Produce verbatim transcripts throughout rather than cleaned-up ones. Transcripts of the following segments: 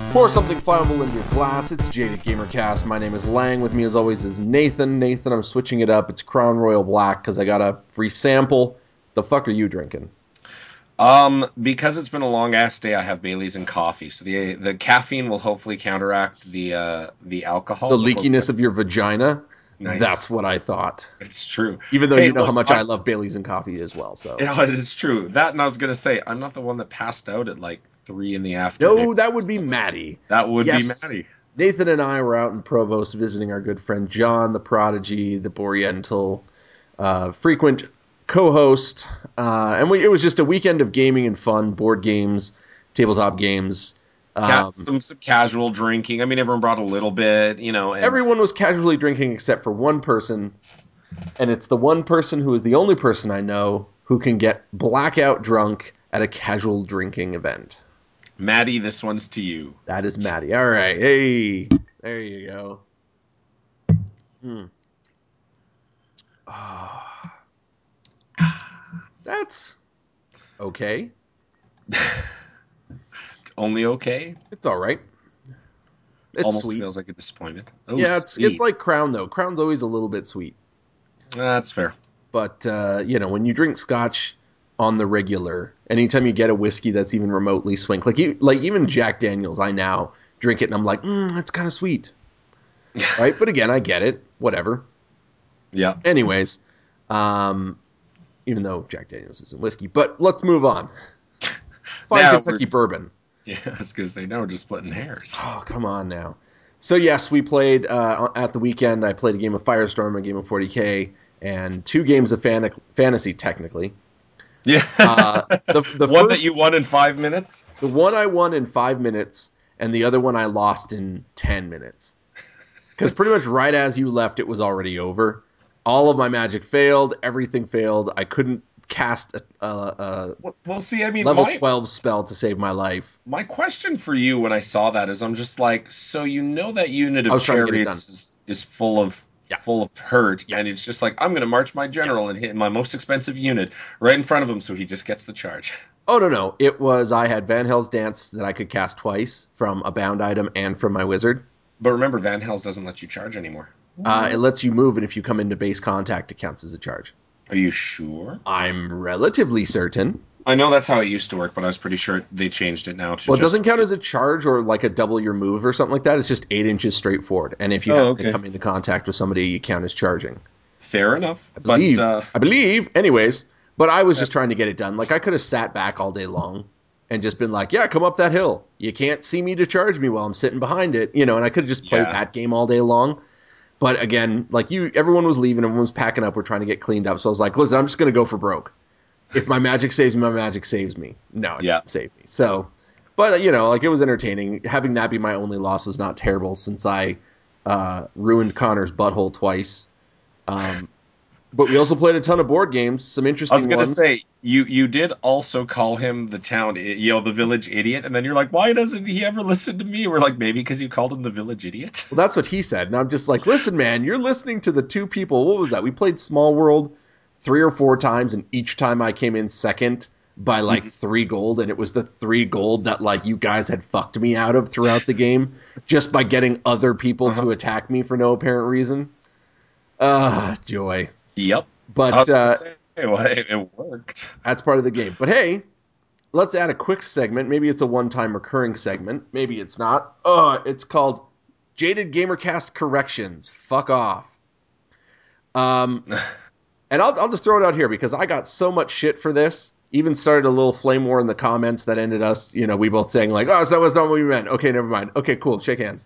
Pour something flammable into your glass. It's Jaded Gamercast. My name is Lang. With me, as always, is Nathan. Nathan, I'm switching it up. It's Crown Royal Black because I got a free sample. The fuck are you drinking? Um, because it's been a long ass day, I have Bailey's and coffee. So the the caffeine will hopefully counteract the uh the The alcohol before we leakiness get of your vagina? That's nice. what I thought. It's true. Even though Hey, you know how look, much I I'm, love Bailey's and coffee as well, so. yeah, it's true. That and I was gonna say, I'm not the one that passed out at like three in the afternoon. No, that would be So Maddie. that would be Yes, Maddie. Nathan and I were out in Provost visiting our good friend John, the prodigy, the Oriental, uh, frequent co-host, uh, and we, it was just a weekend of gaming and fun, board games, tabletop games. Cat Um, some some casual drinking. I mean, everyone brought a little bit, you know, and everyone was casually drinking except for one person, and it's the one person who is the only person I know who can get blackout drunk at a casual drinking event. Maddie, this one's to you. That is Maddie. All right. Hey, there you go. Hmm. Ah, that's okay. Only okay. It's all right. It's Almost sweet. feels like a disappointment. Oh, Yeah, it's it's sweet. like Crown though. Crown's always a little bit sweet, That's fair. but uh, you know when you drink Scotch on the regular, anytime you get a whiskey that's even remotely swink, like you like even Jack Daniels, I now drink it and I'm like, mm, that's kind of sweet, right? But again, I get it. Whatever. Yeah. Anyways, um, even though Jack Daniels isn't whiskey, but let's move on. Fine Now we're Kentucky bourbon. yeah, I was gonna say now we're just splitting hairs. Oh, come on now. So yes, we played uh, at the weekend. I played a game of Firestorm, a game of forty K, and two games of fan- fantasy. Technically, Yeah. uh, the the One that first, you won in five minutes? the one I won in five minutes, and the other one I lost in ten minutes. Because pretty much right as you left, it was already over. All of my magic failed. Everything failed. I couldn't cast a, a, a Well, well see, I mean level my twelve spell to save my life. my question for you when I saw that is I'm just like, so you know that unit I of was trying to get it done. chariots is, is full of Yeah, full of hurt, yeah, and it's just like I'm gonna march my general yes. and hit my most expensive unit right in front of him so he just gets the charge. Oh no, no. It was I had Van Hell's Dance that I could cast twice from a bound item and from my wizard. But remember, Van Hels doesn't let you charge anymore. Uh, it lets you move, and if you come into base contact, it counts as a charge. Are you sure? I'm relatively certain. I know that's how it used to work, but I was pretty sure they changed it now to Well, it just doesn't count as a charge or like a double your move or something like that. It's just eight inches straight forward, and if you Oh, happen to okay. come into contact with somebody, you count as charging. Fair enough. I But believe. uh I believe. Anyways, but I was just that's trying to get it done. Like I could have sat back all day long and just been like, "Yeah, come up that hill. You can't see me to charge me while I'm sitting behind it," you know. And I could have just played yeah. that game all day long. But again, like you, everyone was leaving, everyone was packing up. We're trying to get cleaned up. So I was like, "Listen, I'm just gonna go for broke. If my magic saves me, my magic saves me." No, it Yeah. didn't save me. So, but you know, like it was entertaining. Having that be my only loss was not terrible since I uh, ruined Connor's butthole twice. Um, but we also played a ton of board games, some I was interesting gonna ones. say you you did also call him the town, you know, the village idiot, and then you're like, why doesn't he ever listen to me? We're like, maybe because you called him the village idiot. Well, that's what he said, and I'm just like, listen, man, you're listening to the two people. What was that? We played Small World three or four times, and each time I came in second by like three gold, and it was the three gold that like you guys had fucked me out of throughout the game just by getting other people Uh-huh. to attack me for no apparent reason. Ah, joy. Yep. I But was gonna uh, say, well, it, it worked. that's part of the game. But hey, let's add a quick segment. Maybe it's a one-time recurring segment. Maybe it's not. Uh, it's called Jaded Gamercast Corrections. Fuck off. Um, and I'll, I'll just throw it out here because I got so much shit for this. Even started a little flame war in the comments that ended us, you know, we both saying like, oh, so that's not what we meant. Okay, never mind. Okay, cool. Shake hands.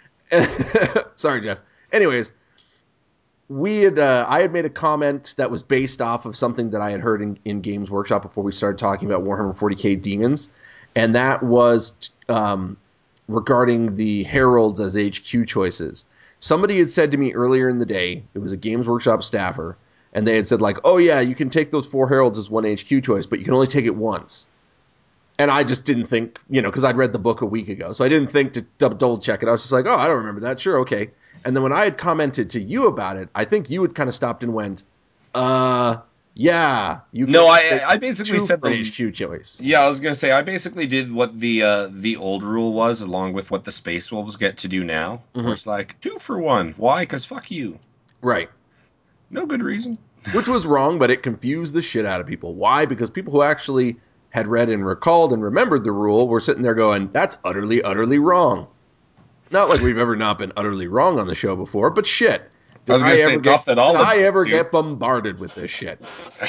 Sorry, Jeff. Anyways, we had uh, I had made a comment that was based off of something that I had heard in, in Games Workshop before we started talking about Warhammer forty K Demons, and that was um, regarding the heralds as H Q choices. Somebody had said to me earlier in the day, it was a Games Workshop staffer, and they had said like, "Oh yeah, you can take those four heralds as one H Q choice, but you can only take it once." And I just didn't think, you know, because I'd read the book a week ago, so I didn't think to double check it. I was just like, "Oh, I don't remember that. Sure, okay." And then when I had commented to you about it, I think you had kind of stopped and went, "Uh." Yeah, you can No, I make I basically two said British the shoe choice. yeah, I was gonna say I basically did what the uh, the old rule was, along with what the Space Wolves get to do now, where Hmm. it's like two for one. Why? Because fuck you. Right. No good reason. Which was wrong, but it confused the shit out of people. Why? Because people who actually had read and recalled and remembered the rule were sitting there going, "That's utterly, utterly wrong." Not like we've ever not been utterly wrong on the show before, but shit. I Did was I gonna say ever get not that did I'll I admit ever to. get bombarded with this shit?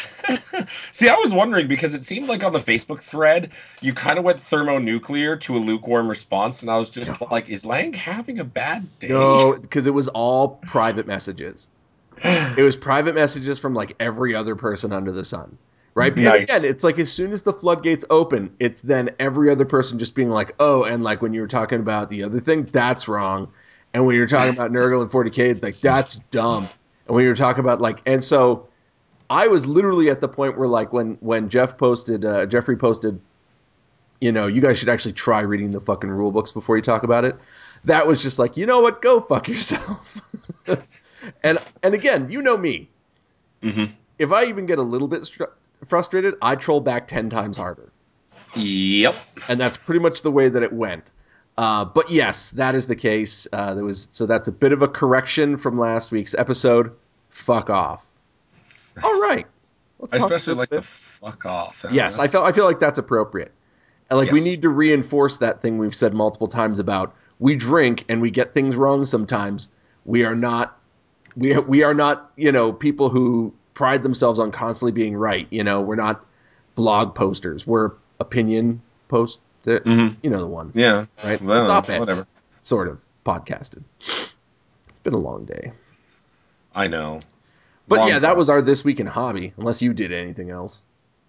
See, I was wondering because it seemed like on the Facebook thread you kind of went thermonuclear to a lukewarm response, and I was just No. like, "Is Lang having a bad day?" No, because it was all private messages. It was private messages from like every other person under the sun. Right? And again, Nice. it's like as soon as the floodgates open, it's then every other person just being like, oh, and like when you were talking about the other thing, that's wrong. And when you're talking about Nurgle and forty K, like that's dumb. And when you're talking about like, and so I was literally at the point where like when when Jeff posted, uh, Jeffrey posted, you know, you guys should actually try reading the fucking rule books before you talk about it. That was just like, you know what, go fuck yourself. and and again, you know me. Hmm. If I even get a little bit str- frustrated, I troll back ten times harder. Yep. And that's pretty much the way that it went. Uh, but yes, that is the case. Uh, there was so that's a bit of a correction from last week's episode. Fuck off. All Nice. right, let's I talk a especially little like the bit. fuck off. Uh, Yes, I that's feel I feel like that's appropriate. And like we yes. need to reinforce that thing we've said multiple times about we drink and we get things wrong sometimes. We are not we we are not you know people who pride themselves on constantly being right. You know, we're not blog posters. We're opinion post. Hmm. You know the one, Yeah. right? It's Well, op ed, whatever. sort of podcasted. It's been a long day, I know. but Long yeah, that con. was our this week in hobby. Unless you did anything else.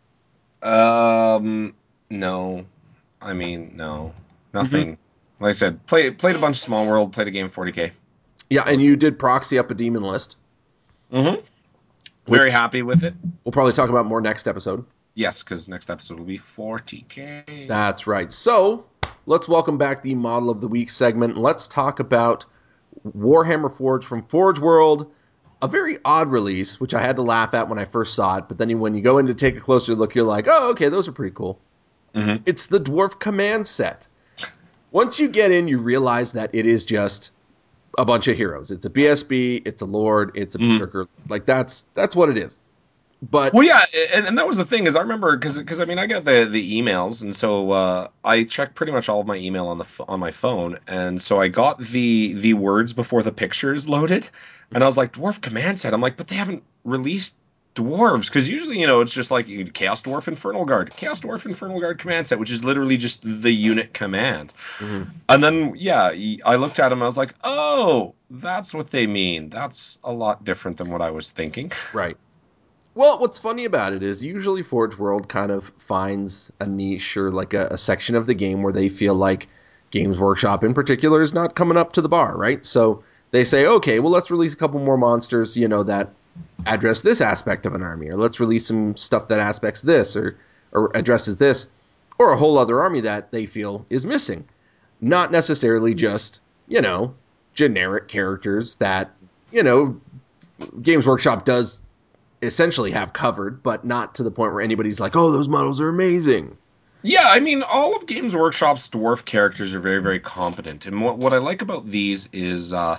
Um, no. I mean, no. Mm-hmm. Nothing. Like I said, play, played a bunch of Small World, played a game forty K. Yeah, That and was you it. did proxy up a demon list, Mm-hmm. Very which happy with it. we'll probably talk about more next episode. Yes, because next episode will be forty K. That's right. So let's welcome back the model of the week segment. Let's talk about Warhammer Forge from Forge World. A very odd release, which I had to laugh at when I first saw it, but then when you go in to take a closer look, you're like, oh, okay, those are pretty cool. Mm-hmm. It's the Dwarf Command set. Once you get in, you realize that it is just a bunch of heroes. It's a B S B, it's a Lord, it's a Mm-hmm. Berserker. Like that's that's what it is. But Well, yeah, and, and that was the thing is I remember because because I mean I got the the emails and so uh, I checked pretty much all of my email on the ph- on my phone and so I got the the words before the pictures loaded and I was like dwarf command set I'm like but they haven't released dwarves because usually you know it's just like you- chaos dwarf infernal guard chaos dwarf infernal guard command set which is literally just the unit command mhm, and then yeah y- I looked at them I was like oh that's what they mean that's a lot different than what I was thinking. right. Well, what's funny about it is usually Forge World kind of finds a niche or like a, a section of the game where they feel like Games Workshop in particular is not coming up to the bar, right? So they say, okay, well, let's release a couple more monsters, you know, that address this aspect of an army, or let's release some stuff that aspects this or or addresses this, or a whole other army that they feel is missing. Not necessarily just, you know, generic characters that, you know, Games Workshop does essentially have covered, but not to the point where anybody's like, "Oh, those models are amazing." Yeah, I mean, all of Games Workshop's dwarf characters are very, very competent, and what what I like about these is uh,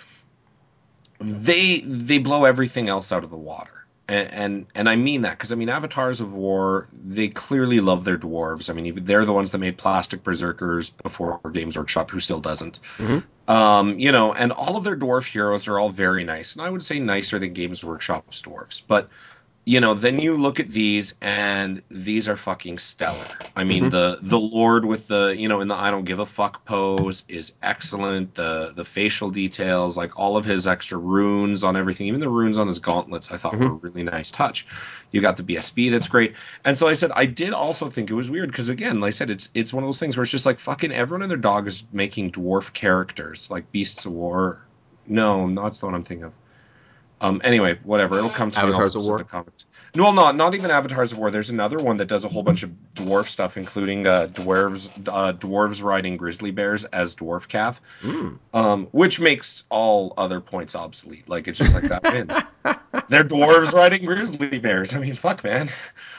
they they blow everything else out of the water, and and, and I mean that because I mean, Avatars of War they clearly love their dwarves. I mean, even they're the ones that made Plastic Berserkers before Games Workshop, who still doesn't. Mm-hmm. Um, you know, and all of their dwarf heroes are all very nice, and I would say nicer than Games Workshop's dwarves, but you know, then you look at these and these are fucking stellar. I mean, Mm-hmm. the the Lord with the, you know, in the I don't give a fuck pose is excellent. The the facial details, like all of his extra runes on everything, even the runes on his gauntlets, I thought were a Mm-hmm. really nice touch. You got the B S B that's great. And so I said I did also think it was weird because again, like I said, it's it's one of those things where it's just like fucking everyone and their dog is making dwarf characters like Beasts of War. No, that's the one I'm thinking of. Um, anyway, whatever. It'll come to me and I'll Avatars of post it in the War. comments. No, well, not not even Avatars of War. There's another one that does a whole bunch of dwarf stuff, including uh, dwarves uh, dwarves riding grizzly bears as dwarf calf, Mm. um, which makes all other points obsolete. Like it's just like that wins. They're dwarves riding grizzly bears. I mean, fuck, man.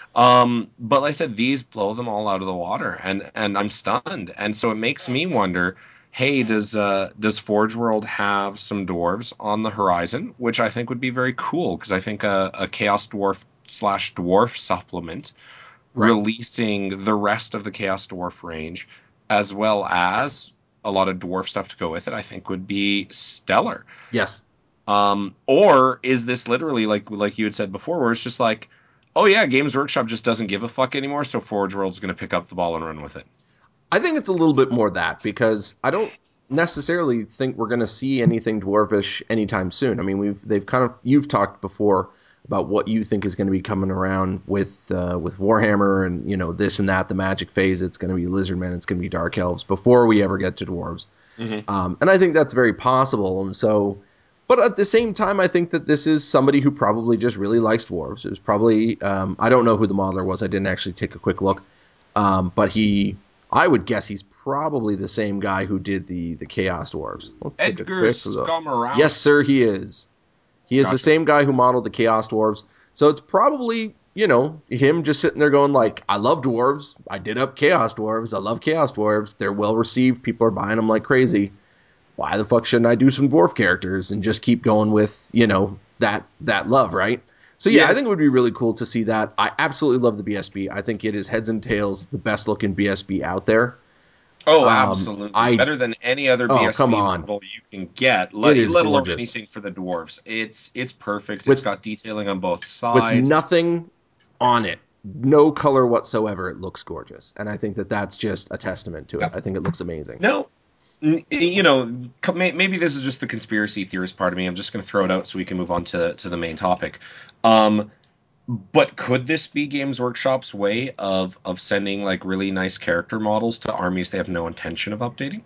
Um, but like I said, these blow them all out of the water, and and I'm stunned. And so it makes me wonder, hey, does uh does Forge World have some dwarves on the horizon? Which I think would be very cool, because I think a, a Chaos Dwarf slash dwarf supplement Right. releasing the rest of the Chaos Dwarf range, as well as a lot of dwarf stuff to go with it, I think would be stellar. Yes. Um, or is this literally like like you had said before, where it's just like, oh yeah, Games Workshop just doesn't give a fuck anymore, so Forge World's going to pick up the ball and run with it. I think it's a little bit more that because I don't necessarily think we're going to see anything dwarvish anytime soon. I mean, we've they've kind of you've talked before about what you think is going to be coming around with uh, with Warhammer and you know this and that, the Magic phase. It's going to be Lizardmen, it's going to be Dark Elves before we ever get to dwarves, Mm-hmm. um, and I think that's very possible. And so, but at the same time, I think that this is somebody who probably just really likes dwarves. It was probably um, I don't know who the modeler was. I didn't actually take a quick look, um, but he. I would guess he's probably the same guy who did the the Chaos Dwarves. Let's take a Edgar quick look. Yes, Skomorowski. sir, he is. He is the Gotcha. same guy who modeled the Chaos Dwarves. So it's probably, you know, him just sitting there going like, I love dwarves. I did up Chaos Dwarves. I love Chaos Dwarves. They're well received. People are buying them like crazy. Why the fuck shouldn't I do some dwarf characters and just keep going with, you know, that that love, right? So yeah, I Yeah. think it would be really cool to see that. I absolutely love the B S B. I think it is heads and tails the best looking B S B out there. Oh, Um, absolutely. I Better than any other oh come B S B on, model you can get, it let, is let alone gorgeous anything for the dwarves. It's it's perfect. It's with got detailing on both with sides. nothing on it, no color whatsoever. It looks gorgeous, and I think that that's just a testament to it. Yeah. I think it looks amazing. No, n- you know, co- may- maybe this is just the conspiracy theorist part of me. I'm just going to throw it out so we can move on to to the main topic. Um, but could this be Games Workshop's way of of sending like really nice character models to armies they have no intention of updating?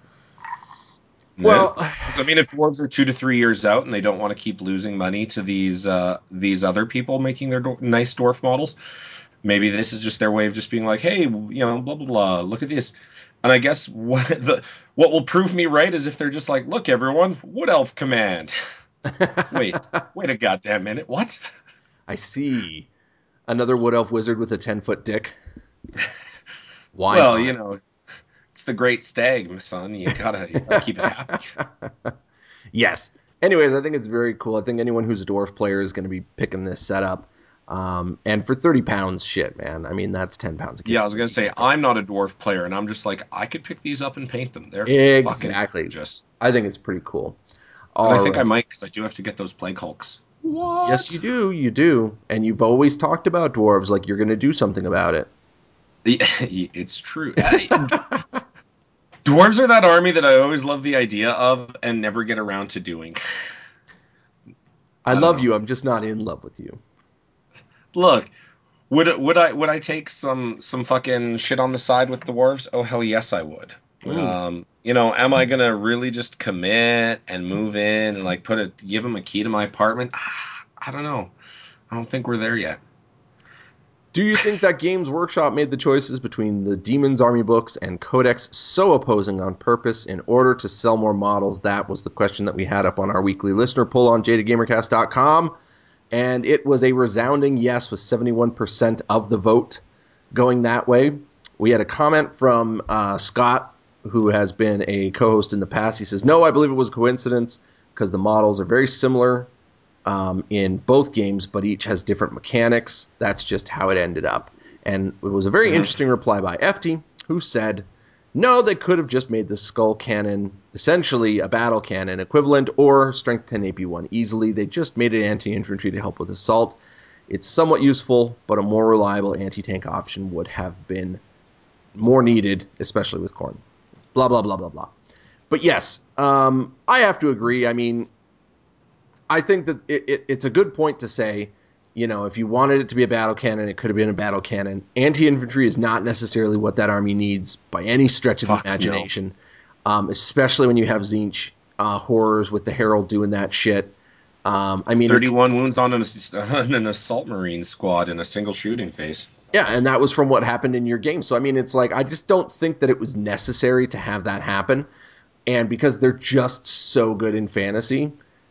Yeah. Well, Because I mean, if dwarves are two to three years out and they don't want to keep losing money to these uh, these other people making their dwar- nice dwarf models, maybe this is just their way of just being like, hey, you know, blah blah blah. Look at this. And I guess what the what will prove me right is if they're just like, look, everyone, Wood Elf command. Wait, wait a goddamn minute. What? I see another wood elf wizard with a ten foot dick. Why Well, you not? know, it's the great stag, son. You gotta you gotta keep it happy. Yes. Anyways, I think it's very cool. I think anyone who's a dwarf player is going to be picking this setup. Um, and for thirty pounds, shit, man. I mean, that's ten pounds of Yeah, I was characters gonna you say can't pick. I'm not a dwarf player, and I'm just like I could pick these up and paint them. They're fucking Exactly. gorgeous. I think it's pretty cool. And I All think I right. might because I do have to get those plague hulks. Yes, you What? do. You do. And you've always talked about dwarves like you're going to do something about it. It's true. I- Dwarves are that army that I always love the idea of and never get around to doing. I I don't love know. you. I'm just not in love with you. Look, would would I would I take some some fucking shit on the side with dwarves? Oh hell yes I would. Mm. Um, you know, am I gonna really just commit and move in and like put a give them a key to my apartment? Ah, I don't know. I don't think we're there yet. Do you think that Games Workshop made the choices between the Demon's Army books and Codex so opposing on purpose in order to sell more models? That was the question that we had up on our weekly listener poll on jaded gamer cast dot com. And it was a resounding yes, with seventy-one percent of the vote going that way. We had a comment from uh, Scott, who has been a co host in the past. He says, no, I believe it was a coincidence because the models are very similar um, in both games, but each has different mechanics. That's just how it ended up. And it was a very Mhm. interesting reply by F T, who said, no, they could have just made the skull cannon essentially a battle cannon equivalent or strength ten A P one easily. They just made it anti-infantry to help with assault. It's somewhat useful, but a more reliable anti-tank option would have been more needed, especially with Khorne. Blah, blah, blah, blah, blah. But yes, um, I have to agree. I mean, I think that it, it, it's a good point to say, you know, if you wanted it to be a battle cannon, it could have been a battle cannon. Anti-infantry is not necessarily what that army needs by any stretch of the Fuck no. imagination, um, especially when you have Zinch uh, horrors with the Herald doing that shit. Um, I mean, it's thirty-one wounds on an, on an assault marine squad in a single shooting phase. yeah, and that was from what happened in your game. So I mean, it's like I just don't think that it was necessary to have that happen, and because they're just so good in fantasy,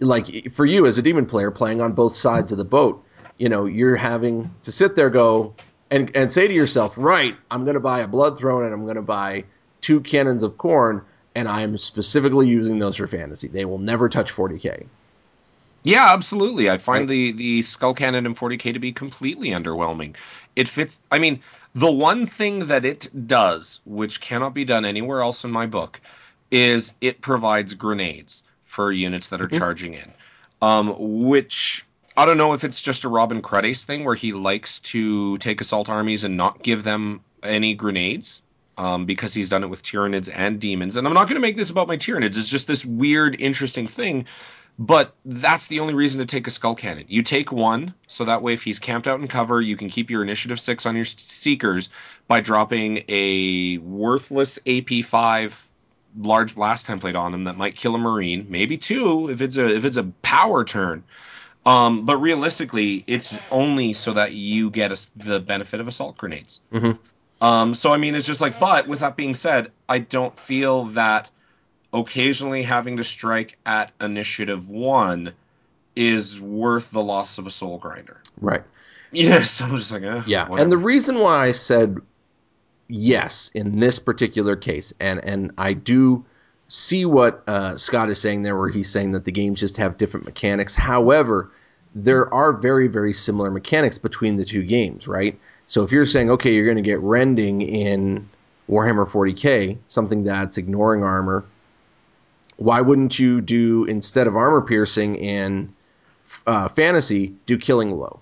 like for you as a demon player playing on both sides of the boat, you know, you're having to sit there, go and and say to yourself, right, I'm going to buy a blood throne and I'm going to buy two cannons of corn, and I'm specifically using those for fantasy. They will never touch forty K. Yeah, absolutely. I find Right? the the Skull Cannon in forty K to be completely underwhelming. It fits. I mean, the one thing that it does, which cannot be done anywhere else in my book, is it provides grenades for units that are Mm-hmm. charging in. Um, which I don't know if it's just a Robin Cruddace thing where he likes to take assault armies and not give them any grenades. Um, because he's done it with Tyranids and demons. And I'm not going to make this about my Tyranids. It's just this weird, interesting thing, but that's the only reason to take a Skull Cannon. You take one, so that way if he's camped out in cover, you can keep your initiative six on your Seekers by dropping a worthless A P five large blast template on him that might kill a Marine, maybe two if it's a if it's a power turn. Um, but realistically, it's only so that you get a, the benefit of assault grenades. Mm-hmm. Um, so I mean, it's just like, but with that being said, I don't feel that occasionally having to strike at initiative one is worth the loss of a soul grinder. Right. Yes, I'm just like, eh, Yeah. And the whatever. reason why I said yes in this particular case, and and I do see what uh, Scott is saying there, where he's saying that the games just have different mechanics. However, there are very, very similar mechanics between the two games, right? So if you're saying, okay, you're going to get rending in Warhammer forty K, something that's ignoring armor, why wouldn't you do, instead of armor piercing in uh, fantasy, do killing blow?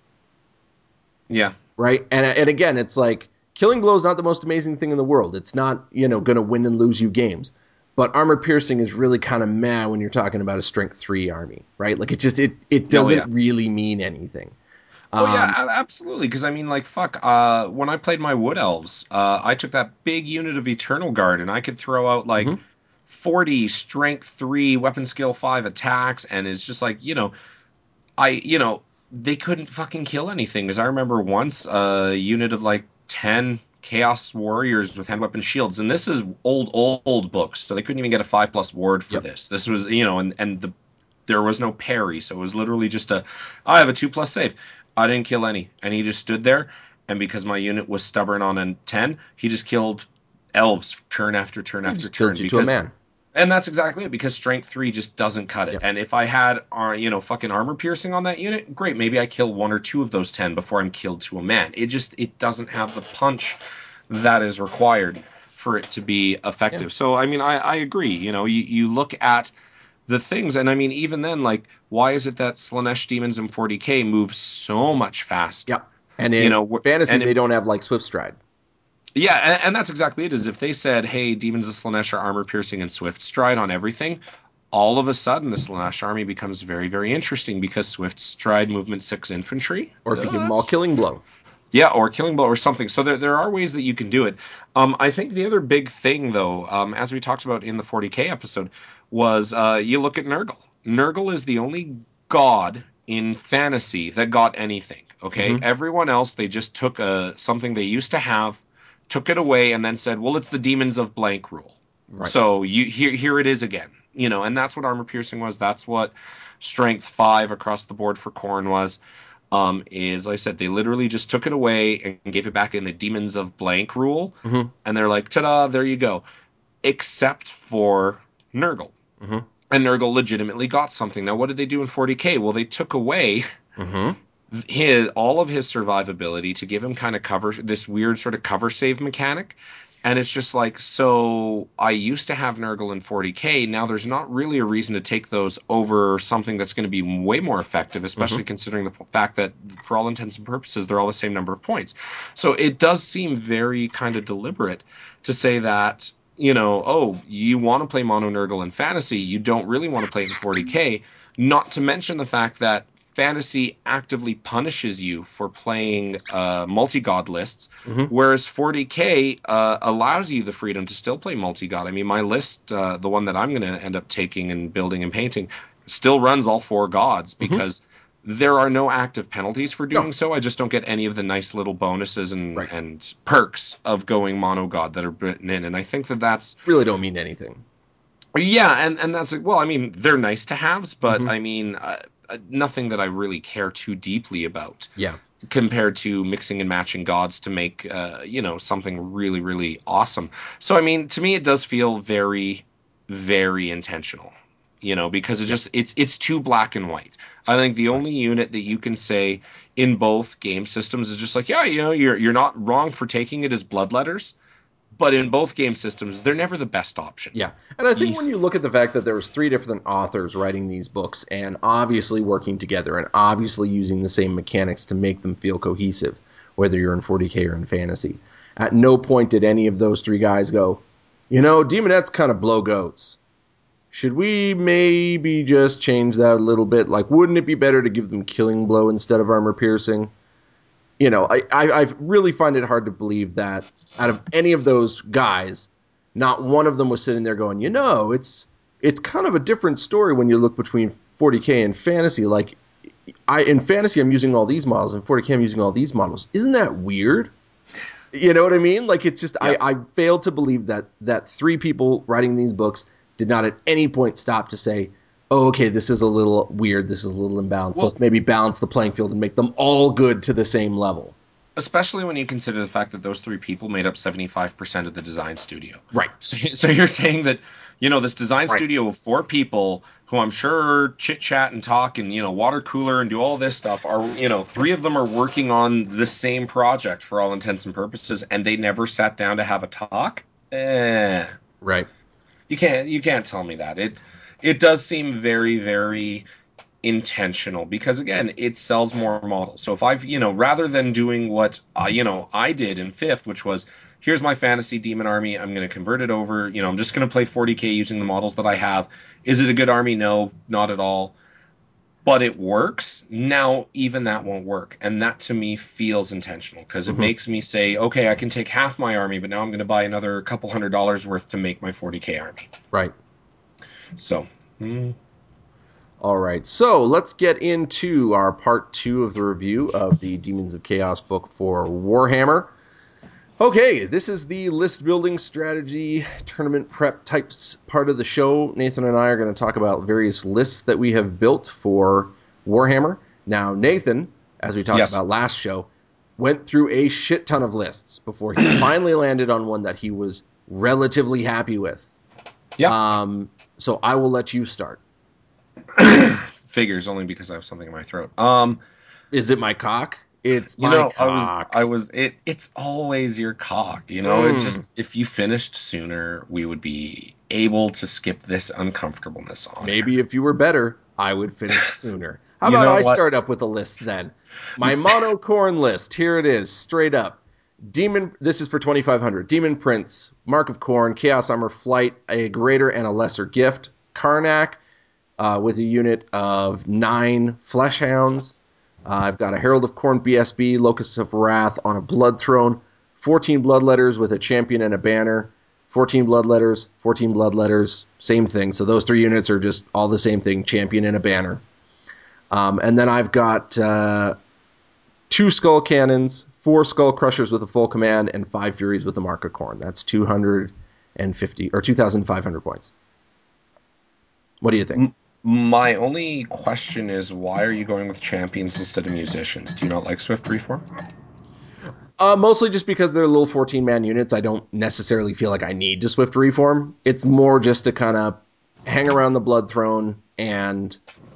Yeah. Right? And and again, it's like killing blow is not the most amazing thing in the world. It's not, you know, going to win and lose you games. But armor piercing is really kind of meh when you're talking about a strength three army, right? Like it just it it Oh yeah. doesn't really mean anything. Oh yeah, Um, a- absolutely. Because I mean, like, fuck. Uh, when I played my Wood Elves, uh, I took that big unit of Eternal Guard, and I could throw out like mhm. forty Strength three, Weapon Skill five attacks, and it's just like, you know, I, you know, they couldn't fucking kill anything. Because I remember once a unit of like ten Chaos Warriors with hand weapon shields, and this is old, old, old books, so they couldn't even get a five plus ward for Yep. this. This was, you know, and and the there was no parry, so it was literally just a, I have a two plus save. I didn't kill any, and he just stood there, and because my unit was stubborn on a ten, he just killed elves turn after turn He after just killed turn you to a because man. and that's exactly it, because strength three just doesn't cut it. Yep. And if I had, uh, you know, fucking armor piercing on that unit, great. Maybe I kill one or two of those ten before I'm killed to a man. It just, it doesn't have the punch that is required for it to be Yeah. effective. So, I mean, I, I agree. You know, you, you look at the things, and I mean, even then, like, why is it that Slanesh demons in forty K move so much faster? Yep. And You in know, fantasy, and they in don't have like Swift Stride. yeah, and, and that's exactly it. Is if they said, "Hey, Demons of Slanesh are armor piercing and swift stride on everything," all of a sudden the Slanesh army becomes very, very interesting because swift stride, movement six infantry. Or if you Oh, give them all that's killing blow. yeah, or killing blow or something. So there, there are ways that you can do it. Um, I think the other big thing, though, um, as we talked about in the forty K episode, was uh, you look at Nurgle. Nurgle is the only god in fantasy that got anything. Okay, Mm-hmm. everyone else they just took a something they used to have, took it away, and then said, "Well, it's the demons of blank rule." Right. So you here, here it is again. You know, and that's what armor piercing was. That's what strength five across the board for Corn was um, is like I said, they literally just took it away and gave it back in the Demons of Blank rule, Mm-hmm. and they're like, ta-da, there you go. Except for Nurgle. Mm-hmm. And Nurgle legitimately got something. Now, what did they do in forty K? Well, they took away Mm-hmm. his all of his survivability to give him kind of cover this weird sort of cover save mechanic. And it's just like, so I used to have Nurgle in forty K. Now there's not really a reason to take those over something that's going to be way more effective, especially Mm-hmm. considering the fact that for all intents and purposes, they're all the same number of points. So it does seem very kind of deliberate to say that, you know, oh, you want to play Mono Nurgle in fantasy, you don't really want to play it in forty K. Not to mention the fact that fantasy actively punishes you for playing uh, multi-god lists, Mm-hmm. whereas forty K uh, allows you the freedom to still play multi-god. I mean, my list, uh, the one that I'm going to end up taking and building and painting, still runs all four gods Mm-hmm. because there are no active penalties for No. doing so. I just don't get any of the nice little bonuses and, Right. and perks of going mono god that are written in. And I think that that's Really don't mean anything. Yeah, and and that's well, I mean, they're nice to haves, but Hmm. I mean, uh, uh, nothing that I really care too deeply about Yeah, compared to mixing and matching gods to make uh, you know, something really really awesome. So I mean, to me, it does feel very very intentional, you know, because it yeah, just it's it's too black and white. I think the right. only unit that you can say in both game systems is just like, yeah, you know, you're you're not wrong for taking it as bloodletters, but in both game systems, they're never the best option. Yeah, and I think Ye- when you look at the fact that there was three different authors writing these books and obviously working together and obviously using the same mechanics to make them feel cohesive, whether you're in forty K or in fantasy, at no point did any of those three guys go, you know, Demonettes kind of blow goats. Should we maybe just change that a little bit? Like, wouldn't it be better to give them killing blow instead of armor piercing? You know, I, I, I really find it hard to believe that out of any of those guys, not one of them was sitting there going, you know, it's it's kind of a different story when you look between forty K and fantasy. Like, I in fantasy, I'm using all these models, and forty K, I'm using all these models. Isn't that weird? You know what I mean? Like, it's just I, Yep. I fail to believe that that three people writing these books did not at any point stop to say, oh, okay, this is a little weird. This is a little imbalanced. Well, Let's maybe balance the playing field and make them all good to the same level. especially when you consider the fact that those three people made up seventy-five percent of the design studio. Right. So, so you're saying that, you know, this design Right. studio of four people who I'm sure chit chat and talk and, you know, water cooler and do all this stuff are, you know, three of them are working on the same project for all intents and purposes, and they never sat down to have a talk? Eh. Right. You can't you can't tell me that. It it does seem very, very intentional because again it sells more models. So if I've, you know, rather than doing what uh, you know, I did in fifth, which was here's my fantasy demon army, I'm going to convert it over, you know, I'm just going to play forty K using the models that I have. Is it a good army? No, not at all, but it works. Now even that won't work, and that to me feels intentional because it Hmm. makes me say, okay, I can take half my army, but now I'm going to buy another couple hundred dollars worth to make my forty K army. Right. So mm, All right. So let's get into our part two of the review of the Demons of Chaos book for Warhammer. Okay, this is the list building strategy tournament prep types part of the show. Nathan and I are going to talk about various lists that we have built for Warhammer. Now, Nathan, as we talked yes. about last show, went through a shit ton of lists before he finally landed on one that he was relatively happy with. Yeah. Um, so I will let you start. Figures only because I have something in my throat. Um, Is it my cock? It's you my know, I was, cock. I was, it, it's always your cock, you know, it's Mm, just, if you finished sooner, we would be able to skip this uncomfortableness on air. maybe if you were better, I would finish sooner. How You about know I what? start up with a list then? My monocorn list. Here it is, straight up. Demon. This is for twenty-five hundred. Demon Prince, Mark of Corn, Chaos Armor, Flight, a greater and a lesser gift. Karnak, uh, with a unit of nine Fleshhounds. Uh, I've got a Herald of Corn B S B, Locust of Wrath on a Blood Throne, fourteen Bloodletters with a champion and a banner, fourteen Bloodletters, fourteen Bloodletters, same thing. So those three units are just all the same thing, champion and a banner. Um, and then I've got uh, two Skull Cannons, four Skull Crushers with a full command, and five Furies with a Mark of Corn. That's two hundred fifty or two thousand five hundred points. What do you think? M- my only question is, why are you going with champions instead of musicians? Do you not like Swift Reform? Uh, mostly just because they're little fourteen man units. I don't necessarily feel like I need to Swift Reform. It's more just to kind of hang around the Blood Throne and,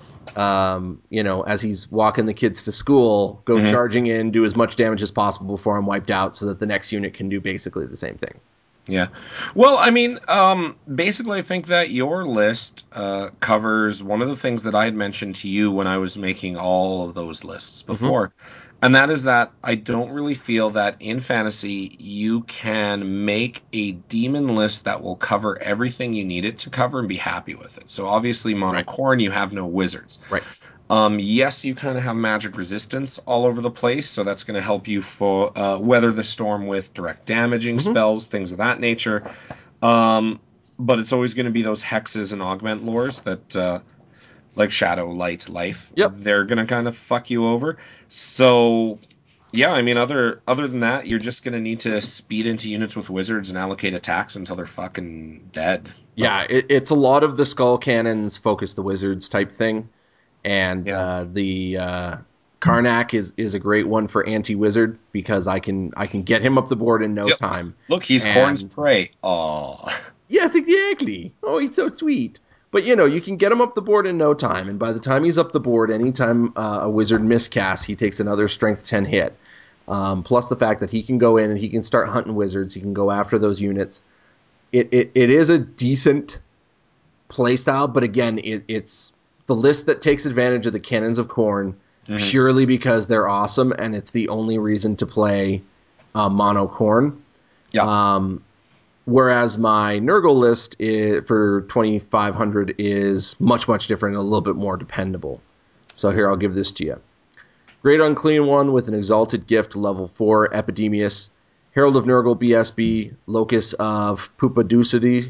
um, you know, as he's walking the kids to school, go Mm-hmm. charging in, do as much damage as possible before I'm wiped out so that the next unit can do basically the same thing. Yeah. Well, I mean, um, basically, I think that your list uh, covers one of the things that I had mentioned to you when I was making all of those lists Mm-hmm. before. And that is that I don't really feel that in fantasy you can make a demon list that will cover everything you need it to cover and be happy with it. So obviously, Right. monocorn, you have no wizards. Right. Um, yes, you kind of have magic resistance all over the place, so that's going to help you for uh, weather the storm with direct damaging Mm-hmm. spells, things of that nature. Um, but it's always going to be those hexes and augment lores that, uh, like Shadow, Light, Life, Yep. they're going to kind of fuck you over. So Yeah, I mean, other other than that, you're just gonna need to speed into units with wizards and allocate attacks until they're fucking dead. But Yeah, it, it's a lot of the skull cannons focus the wizards type thing, and yeah, uh, the uh, Karnak is is a great one for anti wizard because I can I can get him up the board in no yep. time. Look, he's Corn's And prey. Oh, yes, exactly. Oh, he's so sweet. But you know, you can get him up the board in no time, and by the time he's up the board, anytime uh, a wizard miscasts, he takes another strength ten hit. Um, plus the fact that he can go in and he can start hunting wizards, he can go after those units. It it, it is a decent playstyle, but again, it, it's the list that takes advantage of the Cannons of Corn hmm purely because they're awesome, and it's the only reason to play uh, mono Corn. yeah. Um, whereas my Nurgle list is, for twenty-five hundred is much, much different and a little bit more dependable. So here, I'll give this to you. Great Unclean One with an Exalted Gift, level four, Epidemius. Herald of Nurgle, B S B, Locus of Pupadusity,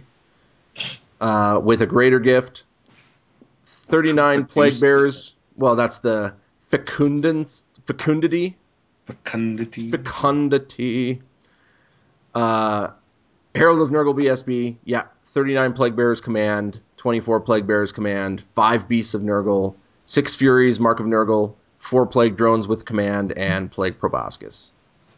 uh, with a Greater Gift. thirty-nine Plague Produce Bearers. Well, that's the fecundance, fecundity. fecundity. Fecundity. Uh, Herald of Nurgle B S B. Yeah, thirty-nine Plague Bearers command, twenty-four Plague Bearers command, five Beasts of Nurgle, six Furies, Mark of Nurgle, four Plague Drones with command, and Plague Proboscis.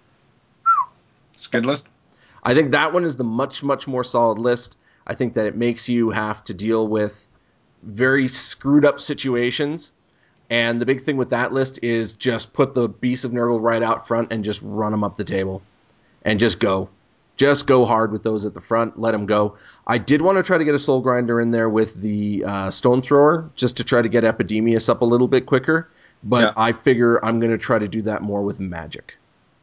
It's a good list. I think that one is the much, much more solid list. I think that it makes you have to deal with very screwed up situations. And the big thing with that list is just put the Beasts of Nurgle right out front and just run them up the table. And just go. Just go hard with those at the front. Let them go. I did want to try to get a Soul Grinder in there with the uh, Stone Thrower, just to try to get Epidemius up a little bit quicker. But Yeah, I figure I'm going to try to do that more with Magic.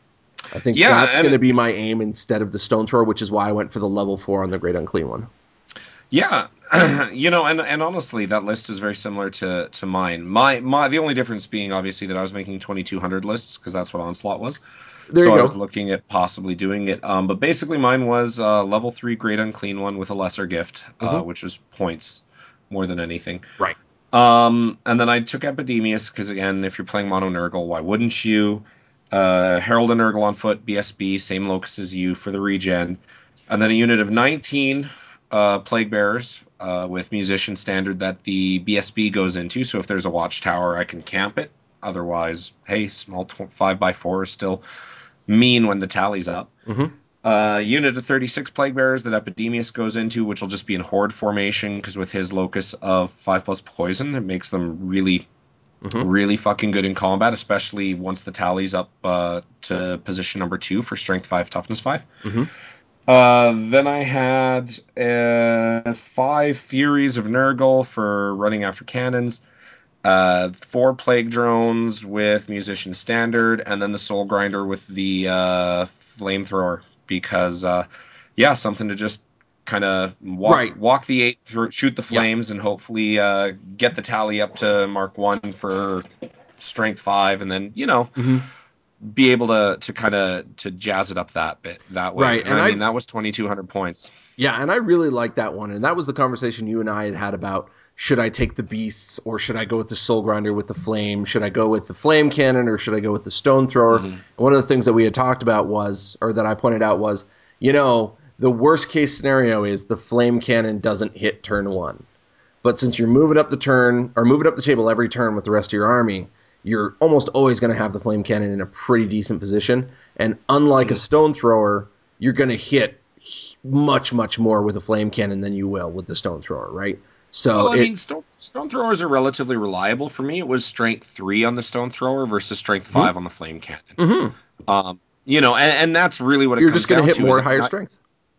I think yeah, that's and going to it, be my aim instead of the Stone Thrower, which is why I went for the level four on the Great Unclean One. yeah. you know, and and honestly, that list is very similar to to mine. My my the only difference being obviously that I was making twenty-two hundred lists because that's what Onslaught was. There So you I was go. looking at possibly doing it. Um, but basically, mine was uh, level three Great Unclean One with a lesser gift, uh, Mm-hmm. which was points more than anything. Right. Um, and then I took Epidemius because again, if you're playing Mono Nurgle, why wouldn't you? Uh, Herald and Nurgle on foot, B S B, same locus as you for the regen, and then a unit of nineteen uh, Plague Bearers uh, with Musician Standard that the B S B goes into. So if there's a Watchtower, I can camp it. Otherwise, hey, small five by four is still mean when the tally's up. Mm-hmm. Uh, unit of thirty-six Plague Bearers that Epidemius goes into, which will just be in Horde formation, because with his locus of five plus poison, it makes them really, Mm-hmm. really fucking good in combat, especially once the tally's up uh, to position number two for Strength five, Toughness five. Mm-hmm. Uh, then I had uh, five Furies of Nurgle for running after cannons, uh, four Plague Drones with Musician Standard, and then the Soul Grinder with the uh, Flamethrower because, uh, yeah, something to just kind of walk Right. walk the eight through, shoot the Yeah. flames, and hopefully uh, get the tally up to Mark One for Strength Five, and then you know Mm-hmm. be able to to kind of to jazz it up that bit that way. Right. And And I I mean that was twenty two hundred points. Yeah, and I really like that one. And that was the conversation you and I had had about should I take the beasts or should I go with the soul grinder with the flame? Should I go with the flame cannon or should I go with the stone thrower? And hmm one of the things that we had talked about was, or that I pointed out was, you know, the worst case scenario is the flame cannon doesn't hit turn one. But since you're moving up the turn or moving up the table every turn with the rest of your army, you're almost always going to have the flame cannon in a pretty decent position. And unlike a hmm stone thrower, you're going to hit much, much more with a flame cannon than you will with the stone thrower, right? So Well, I it. mean, stone stone throwers are relatively reliable. For me, it was strength three on the stone thrower versus strength Mm-hmm, five on the flame cannon. mm-hmm. Um, you know, and, and that's really what it You're just comes going to down hit to. Is more I mean, higher I, strength.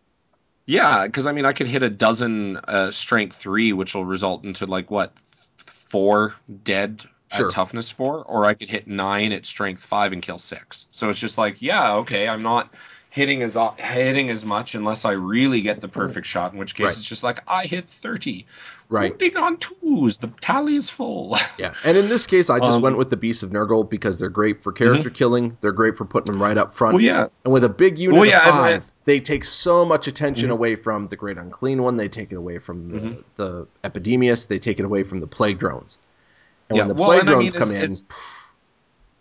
yeah, because I mean, I could hit a dozen uh, strength three, which will result into like what four dead at Sure. toughness four, or I could hit nine at strength five and kill six. So it's just like, yeah, okay, I'm not hitting as hitting as much unless I really get the perfect shot. In which case, Right. it's just like I hit thirty, Right. wounding on twos. The tally is full. Yeah, and in this case, I just went um, with the Beasts of Nurgle because they're great for character mhm. killing. They're great for putting them right up front. Well, yeah, And with a big well, unit of yeah, and, and five, they take so much attention mhm, away from the Great Unclean One. They take it away from mhm. the, the Epidemius. They take it away from the Plague Drones. And when Yeah. the Well, Plague and I Drones mean, come as in, as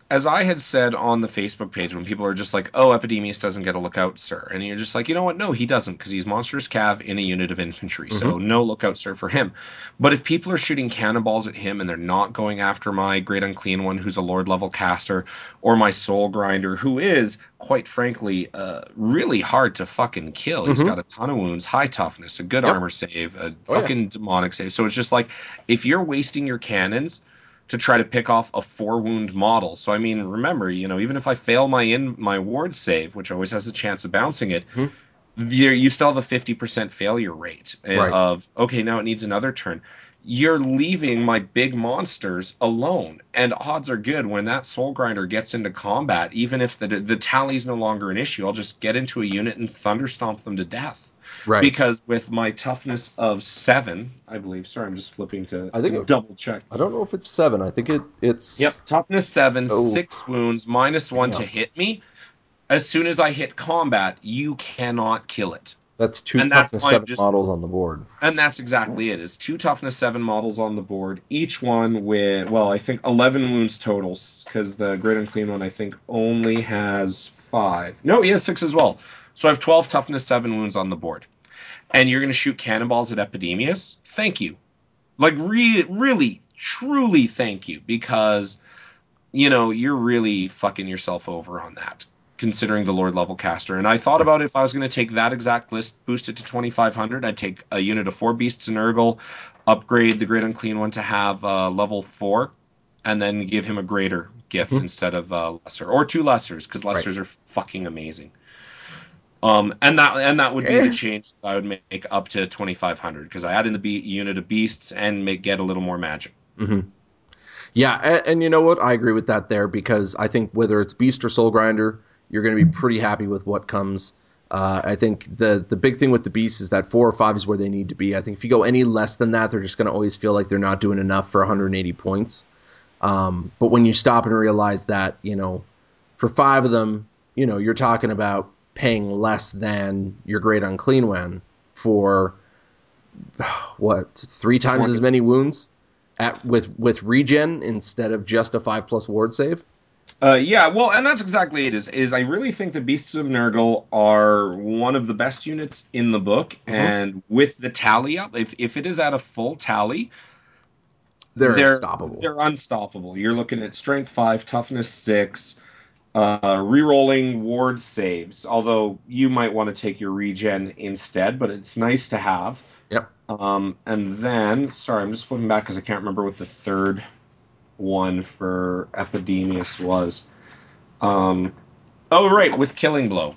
as I had said on the Facebook page, when people are just like, "Oh, Epidemius doesn't get a lookout, sir," and you're just like, you know what? No, he doesn't, because he's monstrous cav in a unit of infantry, so Mm-hmm. no lookout, sir, for him. But if people are shooting cannonballs at him and they're not going after my Great Unclean One, who's a Lord level caster, or my Soul Grinder, who is, quite frankly, uh, really hard to fucking kill. He's got Mm-hmm. a ton of wounds, high toughness, a good Yep. armor save, a Oh yeah. fucking demonic save. So it's just like, if you're wasting your cannons to try to pick off a four wound model. So I mean, remember, you know, even if I fail my in my ward save, which always has a chance of bouncing it, Mm-hmm. there you still have a fifty percent failure rate Right. of, okay, now it needs another turn. You're leaving my big monsters alone, and odds are good when that soul grinder gets into combat, even if the the tally's no longer an issue, I'll just get into a unit and thunderstomp them to death. Right. Because with my toughness of seven, I believe. Sorry, I'm just flipping to I to think it, double check. I don't know if it's seven. I think it it's Yep, toughness seven, oh six wounds, minus one to damn. hit me. As soon as I hit combat, you cannot kill it. That's two And that's toughness why I'm seven just models on the board. and that's exactly it. Is two toughness seven models on the board, each one with, well, I think eleven wounds total, because the Great Unclean One I think only has five. No, he has six as well. So I have twelve toughness seven wounds on the board. And you're going to shoot cannonballs at Epidemius? Thank you. Like, re- really, truly thank you, because you know, you're really fucking yourself over on that, considering the Lord level caster. And I thought Yeah. about if I was going to take that exact list, boost it to twenty-five hundred, I'd take a unit of four Beasts and Urgle, upgrade the Great Unclean One to have uh, level four, and then give him a greater gift Mm-hmm. instead of uh, lesser, or two lessers, because Right. lessers are fucking amazing. Um, and that and that would be the Eh. change that I would make up to twenty-five hundred, because I add in the be- unit of beasts and make get a little more magic. Mm-hmm. Yeah, and, and you know what? I agree with that there because I think whether it's Beast or Soul Grinder, you're going to be pretty happy with what comes. Uh, I think the the big thing with the Beast is that four or five is where they need to be. I think if you go any less than that, they're just going to always feel like they're not doing enough for one hundred eighty points. Um, but when you stop and realize that, you know, for five of them, you know, you're talking about paying less than your Great Unclean One for what three times as twenty. many wounds at with with regen instead of just a five plus ward save. Uh, yeah, well, and that's exactly it. Is is I really think the Beasts of Nurgle are one of the best units in the book, Mm-hmm. and with the tally up, if if it is at a full tally, They're they're unstoppable. they're unstoppable. You're looking at strength five, toughness six, uh, rerolling ward saves. Although you might want to take your regen instead, but it's nice to have. Yep. Um, and then, sorry, I'm just flipping back because I can't remember what the third one for Epidemius was. Um, Oh, right, with Killing Blow.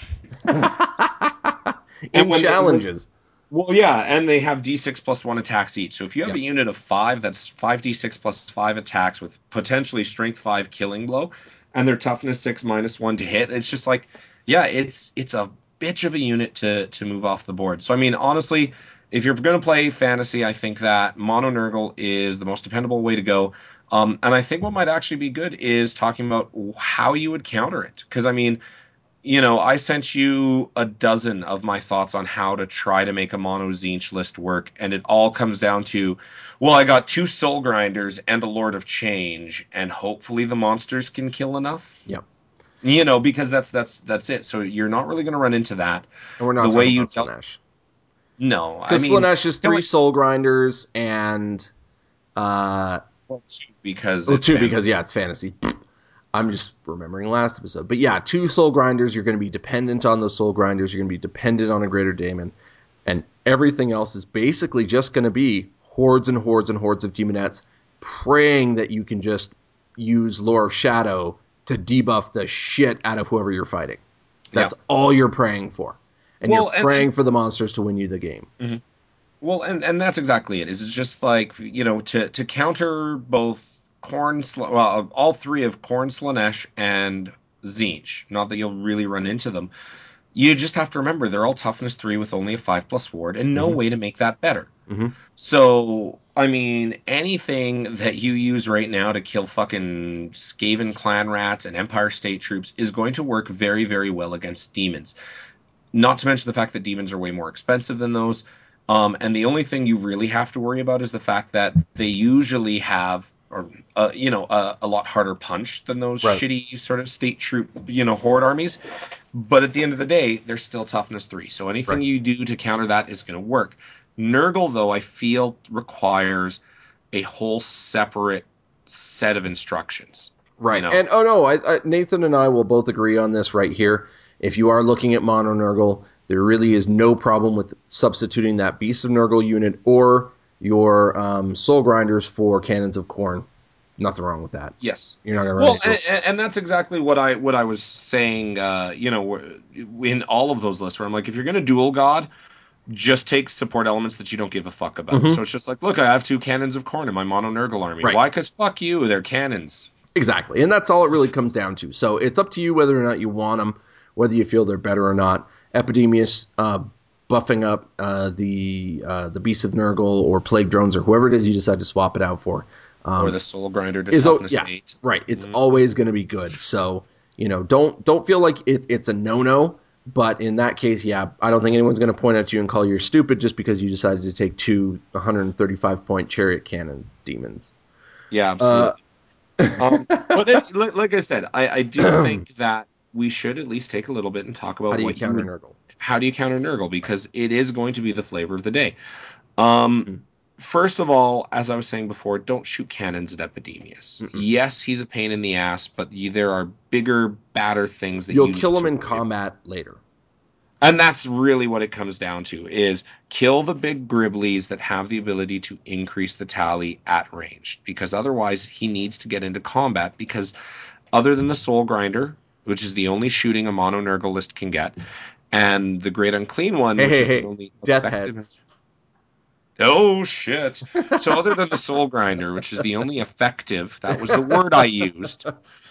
And In when they when challenges. well, yeah, and they have d six plus one attacks each. So if you have a Yep. unit of five, that's five d six plus five attacks with potentially strength five Killing Blow, and their toughness six minus one to hit. It's just like, yeah, it's it's a bitch of a unit to to move off the board. So I mean, honestly, if you're going to play fantasy, I think that Mono Nurgle is the most dependable way to go. Um, and I think what might actually be good is talking about how you would counter it. Because I mean, you know, I sent you a dozen of my thoughts on how to try to make a mono Zinch list work, and it all comes down to, well, I got two soul grinders and a Lord of Change, and hopefully the monsters can kill enough. Yep. You know, because that's that's that's it. So you're not really going to run into that. And we're The not way talking you about dealt, Slanesh. no, I Because mean, Slanesh is three killing soul grinders and uh well, two because oh it's two because fantasy. yeah, it's fantasy. I'm just remembering last episode. But yeah, two soul grinders, you're gonna be dependent on those soul grinders, you're gonna be dependent on a greater daemon, and everything else is basically just gonna be hordes and hordes and hordes of demonettes praying that you can just use Lore of Shadow to debuff the shit out of whoever you're fighting. Yeah. That's all you're praying for. And you're Well, and, and praying for the monsters to win you the game. mhm. Well, and and that's exactly it. Is it's just like, you know, to to counter both Corn, Sl- well, all three of Corn, Slanesh, and Zinch. Not that you'll really run into them. You just have to remember they're all toughness three with only a five plus ward, and no Mm-hmm. way to make that better. Mm-hmm. So, I mean, anything that you use right now to kill fucking Skaven clan rats and Empire State troops is going to work very, very well against demons. Not to mention the fact that demons are way more expensive than those. Um, and the only thing you really have to worry about is the fact that they usually have, or uh, you know, a, a lot harder punch than those Right. shitty sort of state troop, you know, horde armies. But at the end of the day, they're still toughness three. So anything Right. you do to counter that is going to work. Nurgle, though, I feel requires a whole separate set of instructions. You Right. know, And oh no, I, I, Nathan and I will both agree on this right here. If you are looking at Mono Nurgle, there really is no problem with substituting that Beast of Nurgle unit or your um, Soul Grinders for Cannons of Corn. Nothing wrong with that. yes. You're not going to run Well, into and, it. and that's exactly what I what I was saying. Uh, you know, in all of those lists, where I'm like, if you're going to dual god, just take support elements that you don't give a fuck about. So Mm-hmm. it's just like, look, I have two cannons of corn in my mono Nurgle army. Right. Why? Because fuck you, they're cannons. Exactly. And that's all it really comes down to. So it's up to you whether or not you want them, whether you feel they're better or not. Epidemius uh, buffing up uh, the uh, the Beast of Nurgle or Plague Drones or whoever it is you decide to swap it out for. Or Um, the soul grinder to is toughness yeah, eight. right. It's Mm-hmm. always going to be good. So you know, don't don't feel like it, it's a no no. But in that case, yeah, I don't think anyone's going to point at you and call you stupid just because you decided to take two one hundred thirty-five point chariot cannon demons. Yeah, Uh, absolutely. Um, but it, like, like I said, I, I do think that we should at least take a little bit and talk how about do you what you counter would, Nurgle? how do you counter Nurgle? Right. Because it is going to be the flavor of the day. Um, Mm. First of all, as I was saying before, don't shoot cannons at Epidemius. Mm-mm. Yes, he's a pain in the ass, but you, there are bigger, badder things that You'll you kill need them to in worry about. combat later. And that's really what it comes down to is kill the big Griblies that have the ability to increase the tally at range. Because otherwise he needs to get into combat because other than the Soul Grinder, which is the only shooting a mono Nurgle list can get, and the Great Unclean One, Hey, which hey, is the hey. only Death effective. heads. Oh shit. So other than the Soul Grinder, which is the only effective, that was the word I used,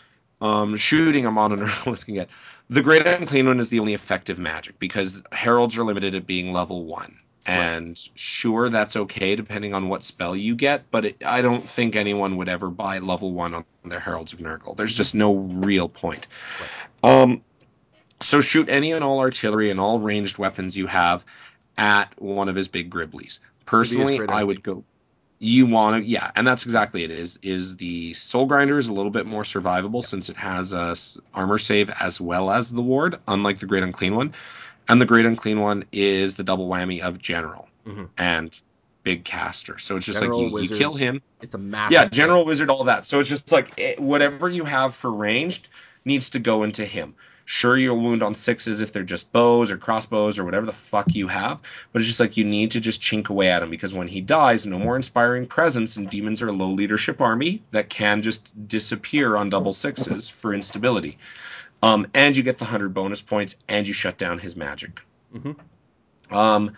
um, shooting a mono Nurgle list can get. The Great Unclean One is the only effective magic because heralds are limited at being level one. Right. And sure, that's okay depending on what spell you get, but it, I don't think anyone would ever buy level one on their Heralds of Nurgle. There's Mm-hmm. just no real point. Right. Um, so shoot any and all artillery and all ranged weapons you have at one of his big Griblies. It's going to be his Personally, great I unclean. would go you want to yeah, and that's exactly it is is the Soul Grinder is a little bit more survivable Yeah. since it has a armor save as well as the ward, unlike the Great Unclean One. And the Great Unclean One is the double whammy of General Mm-hmm. and Big Caster. So it's just like General you you kill wizard. him. It's a Yeah, massive tank. General Wizard, It's all that. So it's just like it, whatever you have for ranged needs to go into him. Sure, you'll wound on sixes if they're just bows or crossbows or whatever the fuck you have, but it's just like you need to just chink away at him because when he dies, no more inspiring presence, and demons are a low leadership army that can just disappear on double sixes for instability. Um, and you get the one hundred bonus points and you shut down his magic. mm-hmm. Um,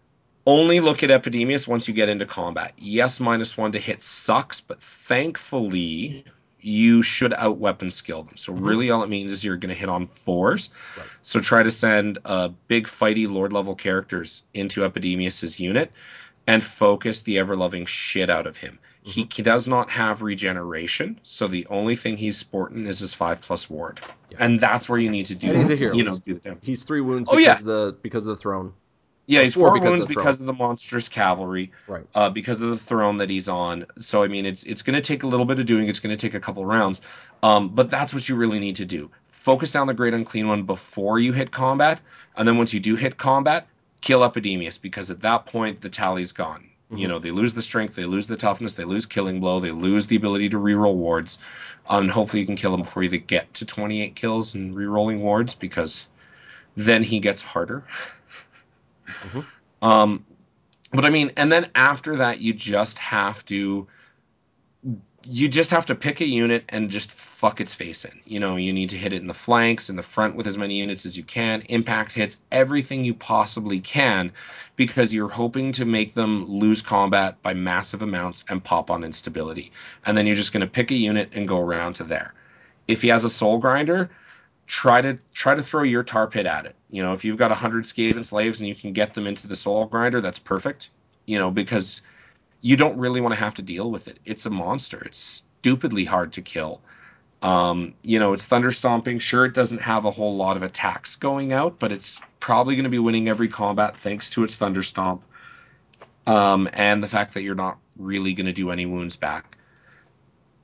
Only look at Epidemius once you get into combat. Yes, minus one to hit sucks, but thankfully you should out weapon skill them. So Mm-hmm. really all it means is you're going to hit on fours. Right. So try to send uh, big fighty lord level characters into Epidemius's unit and focus the ever loving shit out of him. Mm-hmm. He does not have regeneration, so the only thing he's sporting is his five plus ward, Yeah. and that's where you need to And he's a do, hero. you know, He's do the damage. he's three wounds Oh yeah, because of the because of the throne, yeah, or he's four four because wounds of the throne. because of the monstrous cavalry, Right. uh, because of the throne that he's on. So I mean, it's it's going to take a little bit of doing. It's going to take a couple rounds, um, but that's what you really need to do. Focus down the Great Unclean One before you hit combat, and then once you do hit combat, kill Epidemius because at that point the tally's gone. You Mm-hmm. know, they lose the strength, they lose the toughness, they lose killing blow, they lose the ability to reroll wards. Um, and hopefully you can kill him before you get to twenty-eight kills and rerolling wards because then he gets harder. Mm-hmm. Um, but I mean, and then after that, you just have to you just have to pick a unit and just fuck its face in. You know, you need to hit it in the flanks, in the front with as many units as you can, impact hits, everything you possibly can, because you're hoping to make them lose combat by massive amounts and pop on instability. And then you're just going to pick a unit and go around to there. If he has a soul grinder, try to try to throw your tar pit at it. You know, if you've got a hundred Skaven slaves and you can get them into the soul grinder, that's perfect. You know, because you don't really want to have to deal with it. It's a monster. It's stupidly hard to kill. Um, you know, it's thunder stomping. Sure, it doesn't have a whole lot of attacks going out, but it's probably going to be winning every combat thanks to its thunder stomp. Um, and the fact that you're not really going to do any wounds back.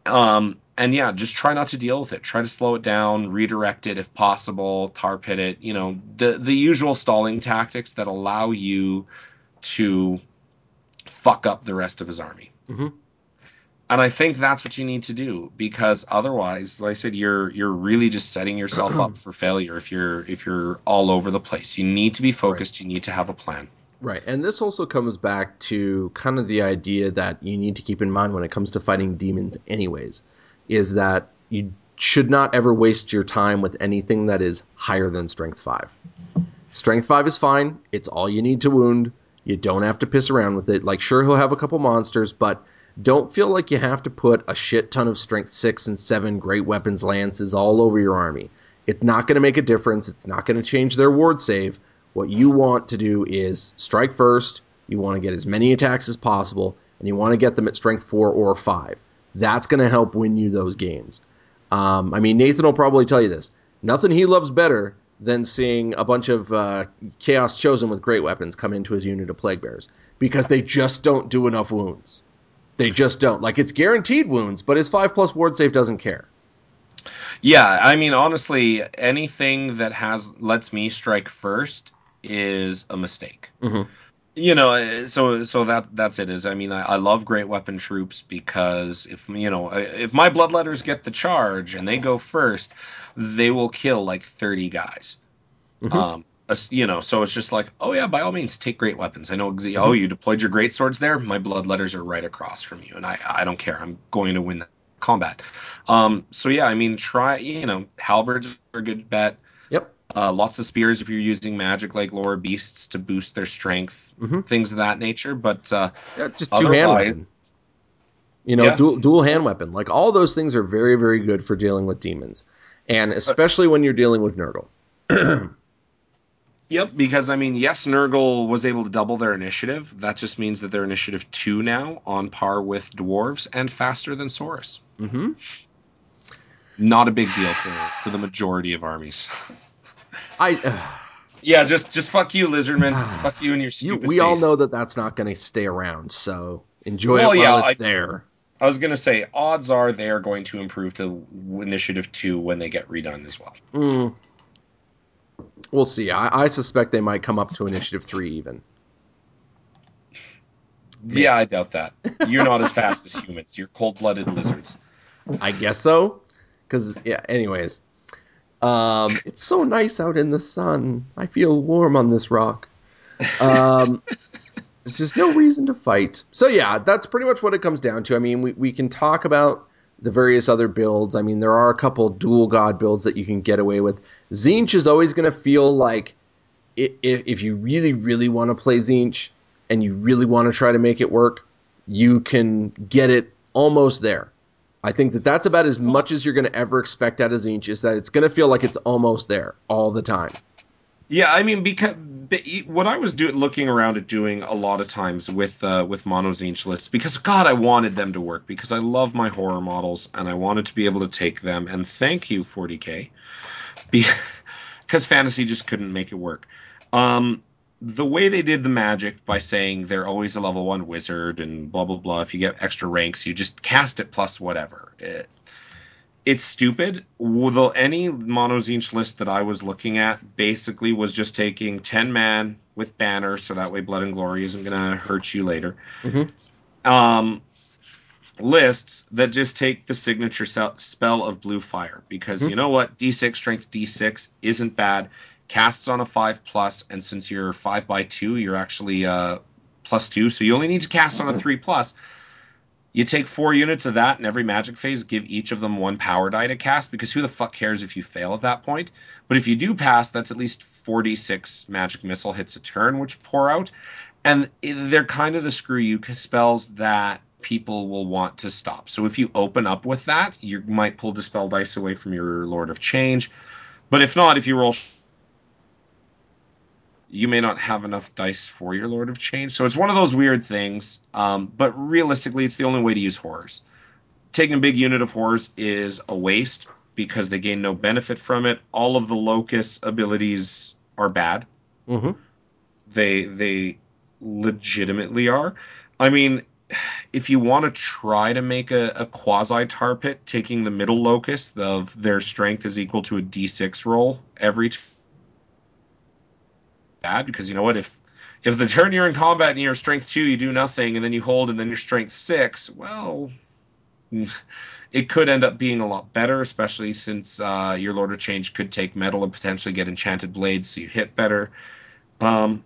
Um, and yeah, just try not to deal with it. Try to slow it down, redirect it if possible, tar pit it, you know, the the usual stalling tactics that allow you to fuck up the rest of his army. Hmm. And I think that's what you need to do because otherwise, like I said, you're you're really just setting yourself up for failure if you're if you're all over the place. You need to be Right. focused, you need to have a plan. Right. And this also comes back to kind of the idea that you need to keep in mind when it comes to fighting demons, anyways, is that you should not ever waste your time with anything that is higher than strength five. Strength five is fine. It's all you need to wound. You don't have to piss around with it. Like, sure, he'll have a couple monsters, but don't feel like you have to put a shit ton of strength six and seven great weapons lances all over your army. It's not going to make a difference. It's not going to change their ward save. What you want to do is strike first. You want to get as many attacks as possible, and you want to get them at strength four or five. That's going to help win you those games. Um, I mean, Nathan will probably tell you this. Nothing he loves better than seeing a bunch of uh, Chaos Chosen with great weapons come into his unit of Plague Bears because they just don't do enough wounds. They just don't. Like, it's guaranteed wounds, but his five plus ward save doesn't care. Yeah, I mean honestly, anything that has lets me strike first is a mistake. Mm-hmm. You know, eh, so so that that's it. Is I mean, I, I love great weapon troops because if you know if my bloodletters get the charge and they go first, they will kill like thirty guys. Mm-hmm. Um, as- you know, so it's just like, oh yeah, by all means, take great weapons. I know, exa- oh, Mm-hmm. you deployed your great swords there. My bloodletters are right across from you, and I I don't care. I'm going to win the combat. Um, so yeah, I mean, try you know, halberds are a good bet. Yep. Uh, lots of spears if you're using magic like lore beasts to boost their strength, Mm-hmm. things of that nature. But uh, Yeah, just two hand otherwise, weapon. You know, yeah. dual dual hand weapon. Like, all those things are very, very good for dealing with demons, and Uh, especially when you're dealing with Nurgle. Yep, because I mean, yes, Nurgle was able to double their initiative. That just means that they're initiative two now, on par with dwarves and faster than Saurus. Mm-hmm. Not a big deal for for the majority of armies. I. Yeah, just just fuck you, Lizardman. Uh, Fuck you and your you. stupid We all know face. that that's not going to stay around. So enjoy it Well, yeah, while it's I there. I was gonna say odds are they are going to improve to initiative two when they get redone as well. Mm, we'll see. I, I suspect they might come up to initiative three even. Yeah, Maybe. I doubt that. You're not as fast as humans. You're cold-blooded lizards. I guess so. Because yeah. Anyways, um, it's so nice out in the sun. I feel warm on this rock. Um, there's just no reason to fight. So yeah, that's pretty much what it comes down to. I mean, we we can talk about the various other builds. I mean, there are a couple dual god builds that you can get away with. Tzeentch is always going to feel like if, if you really, really want to play Tzeentch and you really want to try to make it work, you can get it almost there. I think that that's about as much as you're going to ever expect out of Tzeentch, is that it's going to feel like it's almost there all the time. Yeah, I mean, because what I was doing, looking around at doing a lot of times with uh, with Monozinch lists, because God, I wanted them to work because I love my horror models and I wanted to be able to take them. And thank you, forty K, because fantasy just couldn't make it work. Um, the way they did the magic by saying they're always a level one wizard and blah blah blah. If you get extra ranks, you just cast it plus whatever. It, it's stupid. Well, any Monozinch list that I was looking at basically was just taking ten man with banner, so that way Blood and Glory isn't going to hurt you later. Mm-hmm. Um, Lists that just take the signature spell of Blue Fire, because you Mm-hmm. know what? D six strength D six isn't bad. Casts on a five plus, and since you're five by two, you're actually uh, plus two, so you only need to cast on a three plus. You take four units of that in every magic phase, give each of them one power die to cast, because who the fuck cares if you fail at that point? But if you do pass, that's at least forty-six magic missile hits a turn, which pour out. And they're kind of the screw you spells that people will want to stop. So if you open up with that, you might pull Dispel Dice away from your Lord of Change. But if not, if you roll, you may not have enough dice for your Lord of Change. So it's one of those weird things. Um, but realistically, it's the only way to use horrors. Taking a big unit of horrors is a waste because they gain no benefit from it. All of the locus abilities are bad. Mm-hmm. They they legitimately are. I mean, if you want to try to make a, a quasi tar pit, taking the middle locus of their strength is equal to a d six roll every t- bad because you know what if if the turn you're in combat and you're strength two, you do nothing, and then you hold and then you're strength six, well, it could end up being a lot better, especially since uh, your Lord of Change could take metal and potentially get enchanted blades, so you hit better. Um,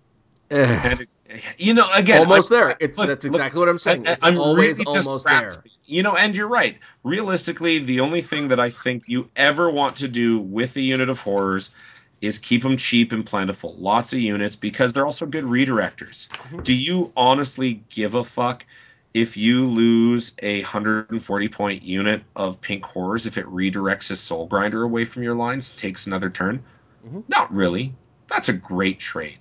Eh, and it, you know, again, I'm almost there. It's look, that's look, exactly what I'm I, saying. I- It's I'm always really just almost there. grasping, you know, and you're right. Realistically, the only thing that I think you ever want to do with a unit of horrors is keep them cheap and plentiful. Lots of units because they're also good redirectors. Mhm. Do you honestly give a fuck if you lose a one hundred forty point unit of pink horrors if it redirects his soul grinder away from your lines, takes another turn? Mhm. Not really. That's a great trade.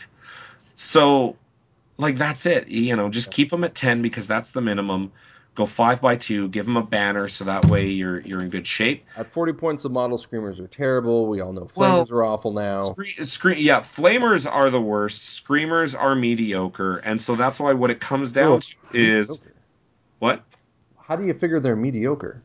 So like that's it. You know, just keep them at ten because that's the minimum. Go five by two. Give them a banner so that way you're you're in good shape. At forty points, the model screamers are terrible. We all know Well, flamers are awful now. screen, screen, yeah, flamers are the worst. Screamers are mediocre, and so that's why what it comes down Ugh, to is mediocre. what? How do you figure they're mediocre?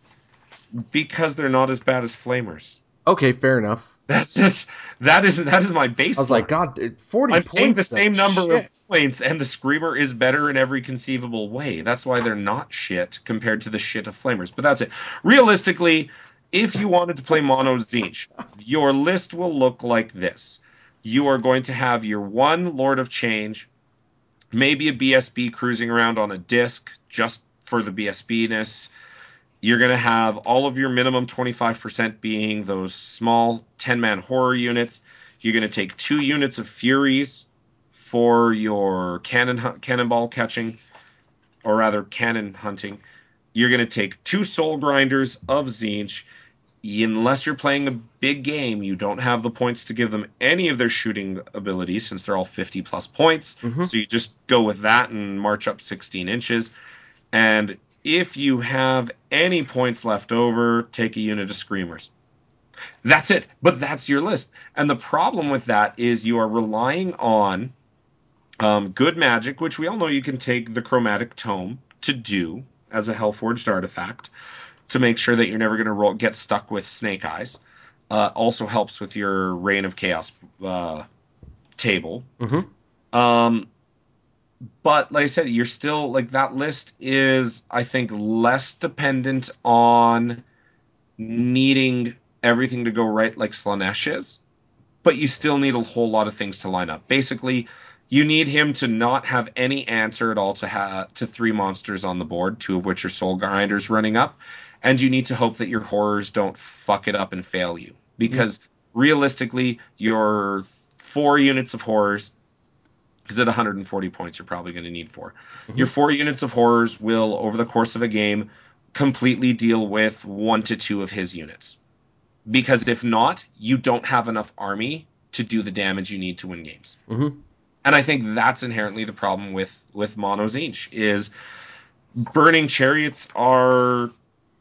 Because they're not as bad as flamers. Okay, fair enough. That's just that is that is my I was baseline. like, God, it- forty I'm paying the points though. same number of Shit. points, and the Screamer is better in every conceivable way. That's why they're not shit compared to the shit of Flamers. But that's it. Realistically, if you wanted to play Mono Zinch, your list will look like this. You are going to have your one Lord of Change, maybe a B S B cruising around on a disc just for the B S B ness. You're going to have all of your minimum twenty-five percent being those small ten man horror units. You're going to take two units of Furies for your cannon cannonball catching, or rather cannon hunting. You're going to take two soul grinders of Zinch. Unless you're playing a big game, you don't have the points to give them any of their shooting abilities since they're all fifty plus points. Hmm. So you just go with that and march up sixteen inches. And if you have any points left over, take a unit of Screamers. That's it. But that's your list. And the problem with that is you are relying on um, good magic, which we all know you can take the chromatic tome to do as a Hellforged artifact to make sure that you're never going to roll get stuck with Snake Eyes. Uh, also helps with your Reign of Chaos uh, table. Hmm. Um, but like I said, you're still like that list is, I think, less dependent on needing everything to go right like Slanesh is, but you still need a whole lot of things to line up. Basically, you need him to not have any answer at all to ha- to three monsters on the board, two of which are soul grinders running up, and you need to hope that your horrors don't fuck it up and fail you. Hmm. Because realistically, your four units of horrors, because at one hundred forty points, you're probably going to need four. Your Hmm. four units of horrors will, over the course of a game, completely deal with one to two of his units. Because if not, you don't have enough army to do the damage you need to win games. Hmm. And I think that's inherently the problem with with Mono Zinch is burning chariots are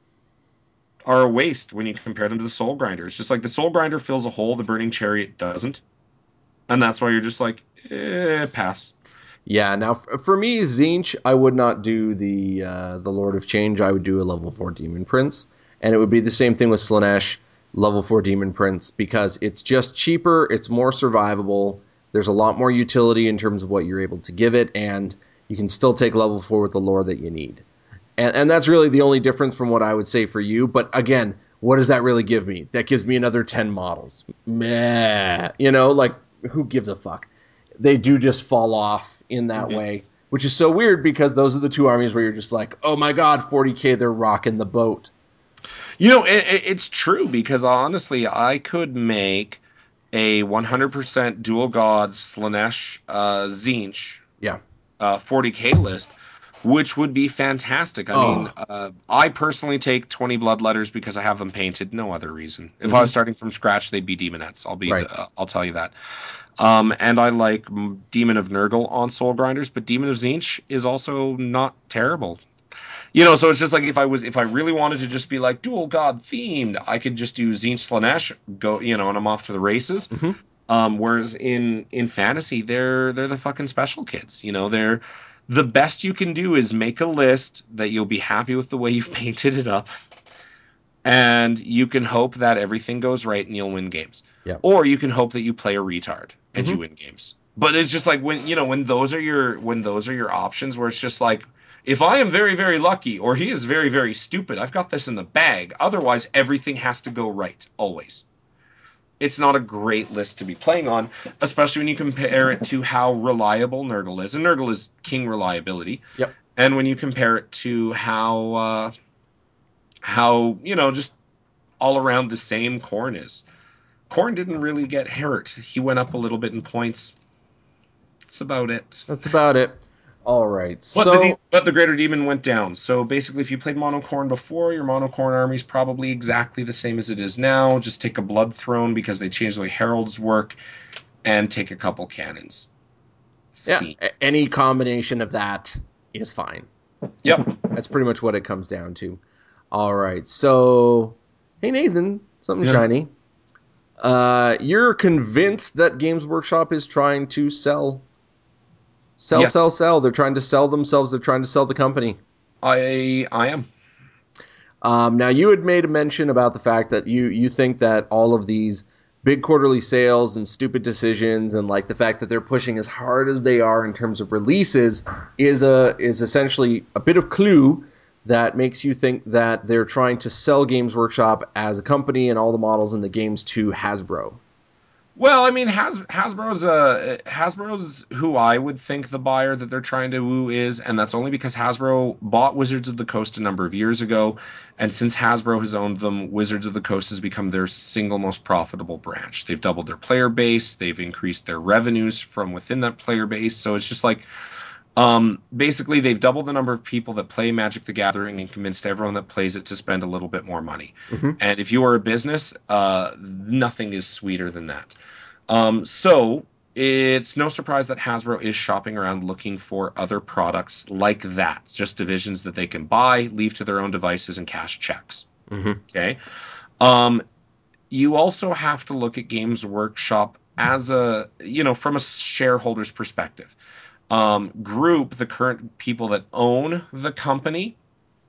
are a waste when you compare them to the soul grinder. It's just like the soul grinder fills a hole, the burning chariot doesn't. And that's why you're just like, eh, pass. Yeah. Now, f- for me, Zinch, I would not do the uh, the Lord of Change. I would do a level four Demon Prince, and it would be the same thing with Slanesh, level four Demon Prince, because it's just cheaper, it's more survivable. There's a lot more utility in terms of what you're able to give it, and you can still take level four with the lore that you need. And, and that's really the only difference from what I would say for you. But again, what does that really give me? That gives me another ten models. Meh. You know, like, who gives a fuck? They do just fall off in that Mhm. way, which is so weird because those are the two armies where you're just like, oh my god, forty k, they're rocking the boat. You know, it, it- it's true because honestly, I could make a one hundred percent dual gods Slanesh uh, Zinch Yeah. uh, forty k list, which would be fantastic. I mean, Oh. uh, I personally take twenty bloodletters because I have them painted. No other reason. If I Hmm. was starting from scratch, they'd be demonettes. I'll be Right. the. Uh, I'll tell you that. Um, and I like mm, Demon of Nurgle on Soul Grinders, but Demon of Zinch is also not terrible. You know, so it's just like if I was if I really wanted to just be like dual god themed, I could just do Zinch Slanesh, go, you know, and I'm off to the races. Hmm. Um, whereas in in fantasy, they're they're the fucking special kids. You know, they're the best you can do is make a list that you'll be happy with the way you've painted it up, and you can hope that everything goes right and you'll win games. Yeah. Or you can hope that you play a retard and you Hmm. win games. But it's just like when you know when those are your when those are your options where it's just like if I am very very lucky or he is very very stupid, I've got this in the bag. Otherwise everything has to go right always. It's not a great list to be playing on, especially when you compare it to how reliable Nurgle is. And Nurgle is king reliability. Yep. And when you compare it to how uh, how you know just all around the same Corn is. Corn didn't really get hurt. He went up a little bit in points. That's about it. That's about it. All right. But the So but the Greater Demon went down. So basically, if you played Monocorn before, your Monocorn army is probably exactly the same as it is now. Just take a Blood Throne because they changed the way Heralds work, and take a couple cannons. yeah, See. any combination of that is fine. Yep. That's pretty much what it comes down to. All right. So, hey Nathan, something Yeah. shiny. Uh, you're convinced that Games Workshop is trying to sell, sell, Yes, sell, sell. They're trying to sell themselves. They're trying to sell the company. I I am. Um, now, you had made a mention about the fact that you you think that all of these big quarterly sales and stupid decisions and like the fact that they're pushing as hard as they are in terms of releases is a is essentially a bit of clue that makes you think that they're trying to sell Games Workshop as a company and all the models in the games to Hasbro. Well, I mean, Has, Hasbro's uh, Hasbro's who I would think the buyer that they're trying to woo is, and that's only because Hasbro bought Wizards of the Coast a number of years ago, and since Hasbro has owned them, Wizards of the Coast has become their single most profitable branch. They've doubled their player base, they've increased their revenues from within that player base, so it's just like um, basically, they've doubled the number of people that play Magic the Gathering and convinced everyone that plays it to spend a little bit more money. Mm-hmm. And if you are a business, uh, nothing is sweeter than that. Um, so it's no surprise that Hasbro is shopping around looking for other products like that, just divisions that they can buy, leave to their own devices, and cash checks. Mm-hmm. Okay. Um, you also have to look at Games Workshop as a, you know, from a shareholder's perspective. Um, Group, the current people that own the company,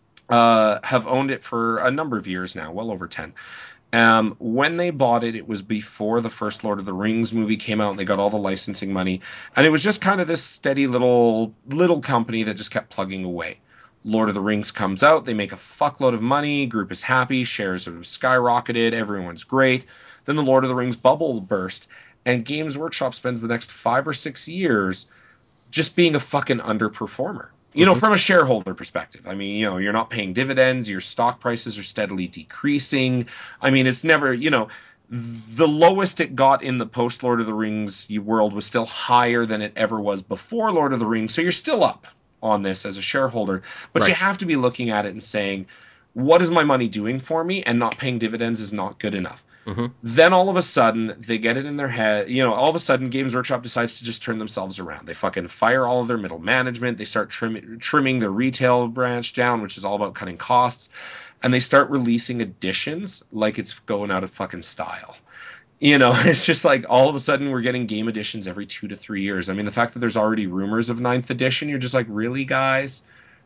uh, have owned it for a number of years now, well over ten. Um, when they bought it, it was before the first Lord of the Rings movie came out, and they got all the licensing money, and it was just kind of this steady little little company that just kept plugging away. Lord of the Rings comes out, they make a fuckload of money, group is happy, shares have skyrocketed, everyone's great. Then the Lord of the Rings bubble burst, and Games Workshop spends the next five or six years just being a fucking underperformer. You know, Mm-hmm. from a shareholder perspective. I mean, you know, you're not paying dividends, your stock prices are steadily decreasing. I mean, it's never, you know, the lowest it got in the post Lord of the Rings world was still higher than it ever was before Lord of the Rings. So you're still up on this as a shareholder, but you Right. have to be looking at it and saying, what is my money doing for me? And not paying dividends is not good enough. Mm-hmm. Then all of a sudden, they get it in their head. You know, all of a sudden, Games Workshop decides to just turn themselves around. They fucking fire all of their middle management. They start trim- trimming their retail branch down, which is all about cutting costs. And they start releasing editions like it's going out of fucking style. You know, it's just like all of a sudden we're getting game editions every two to three years. I mean, the fact that there's already rumors of ninth edition, you're just like, really, guys?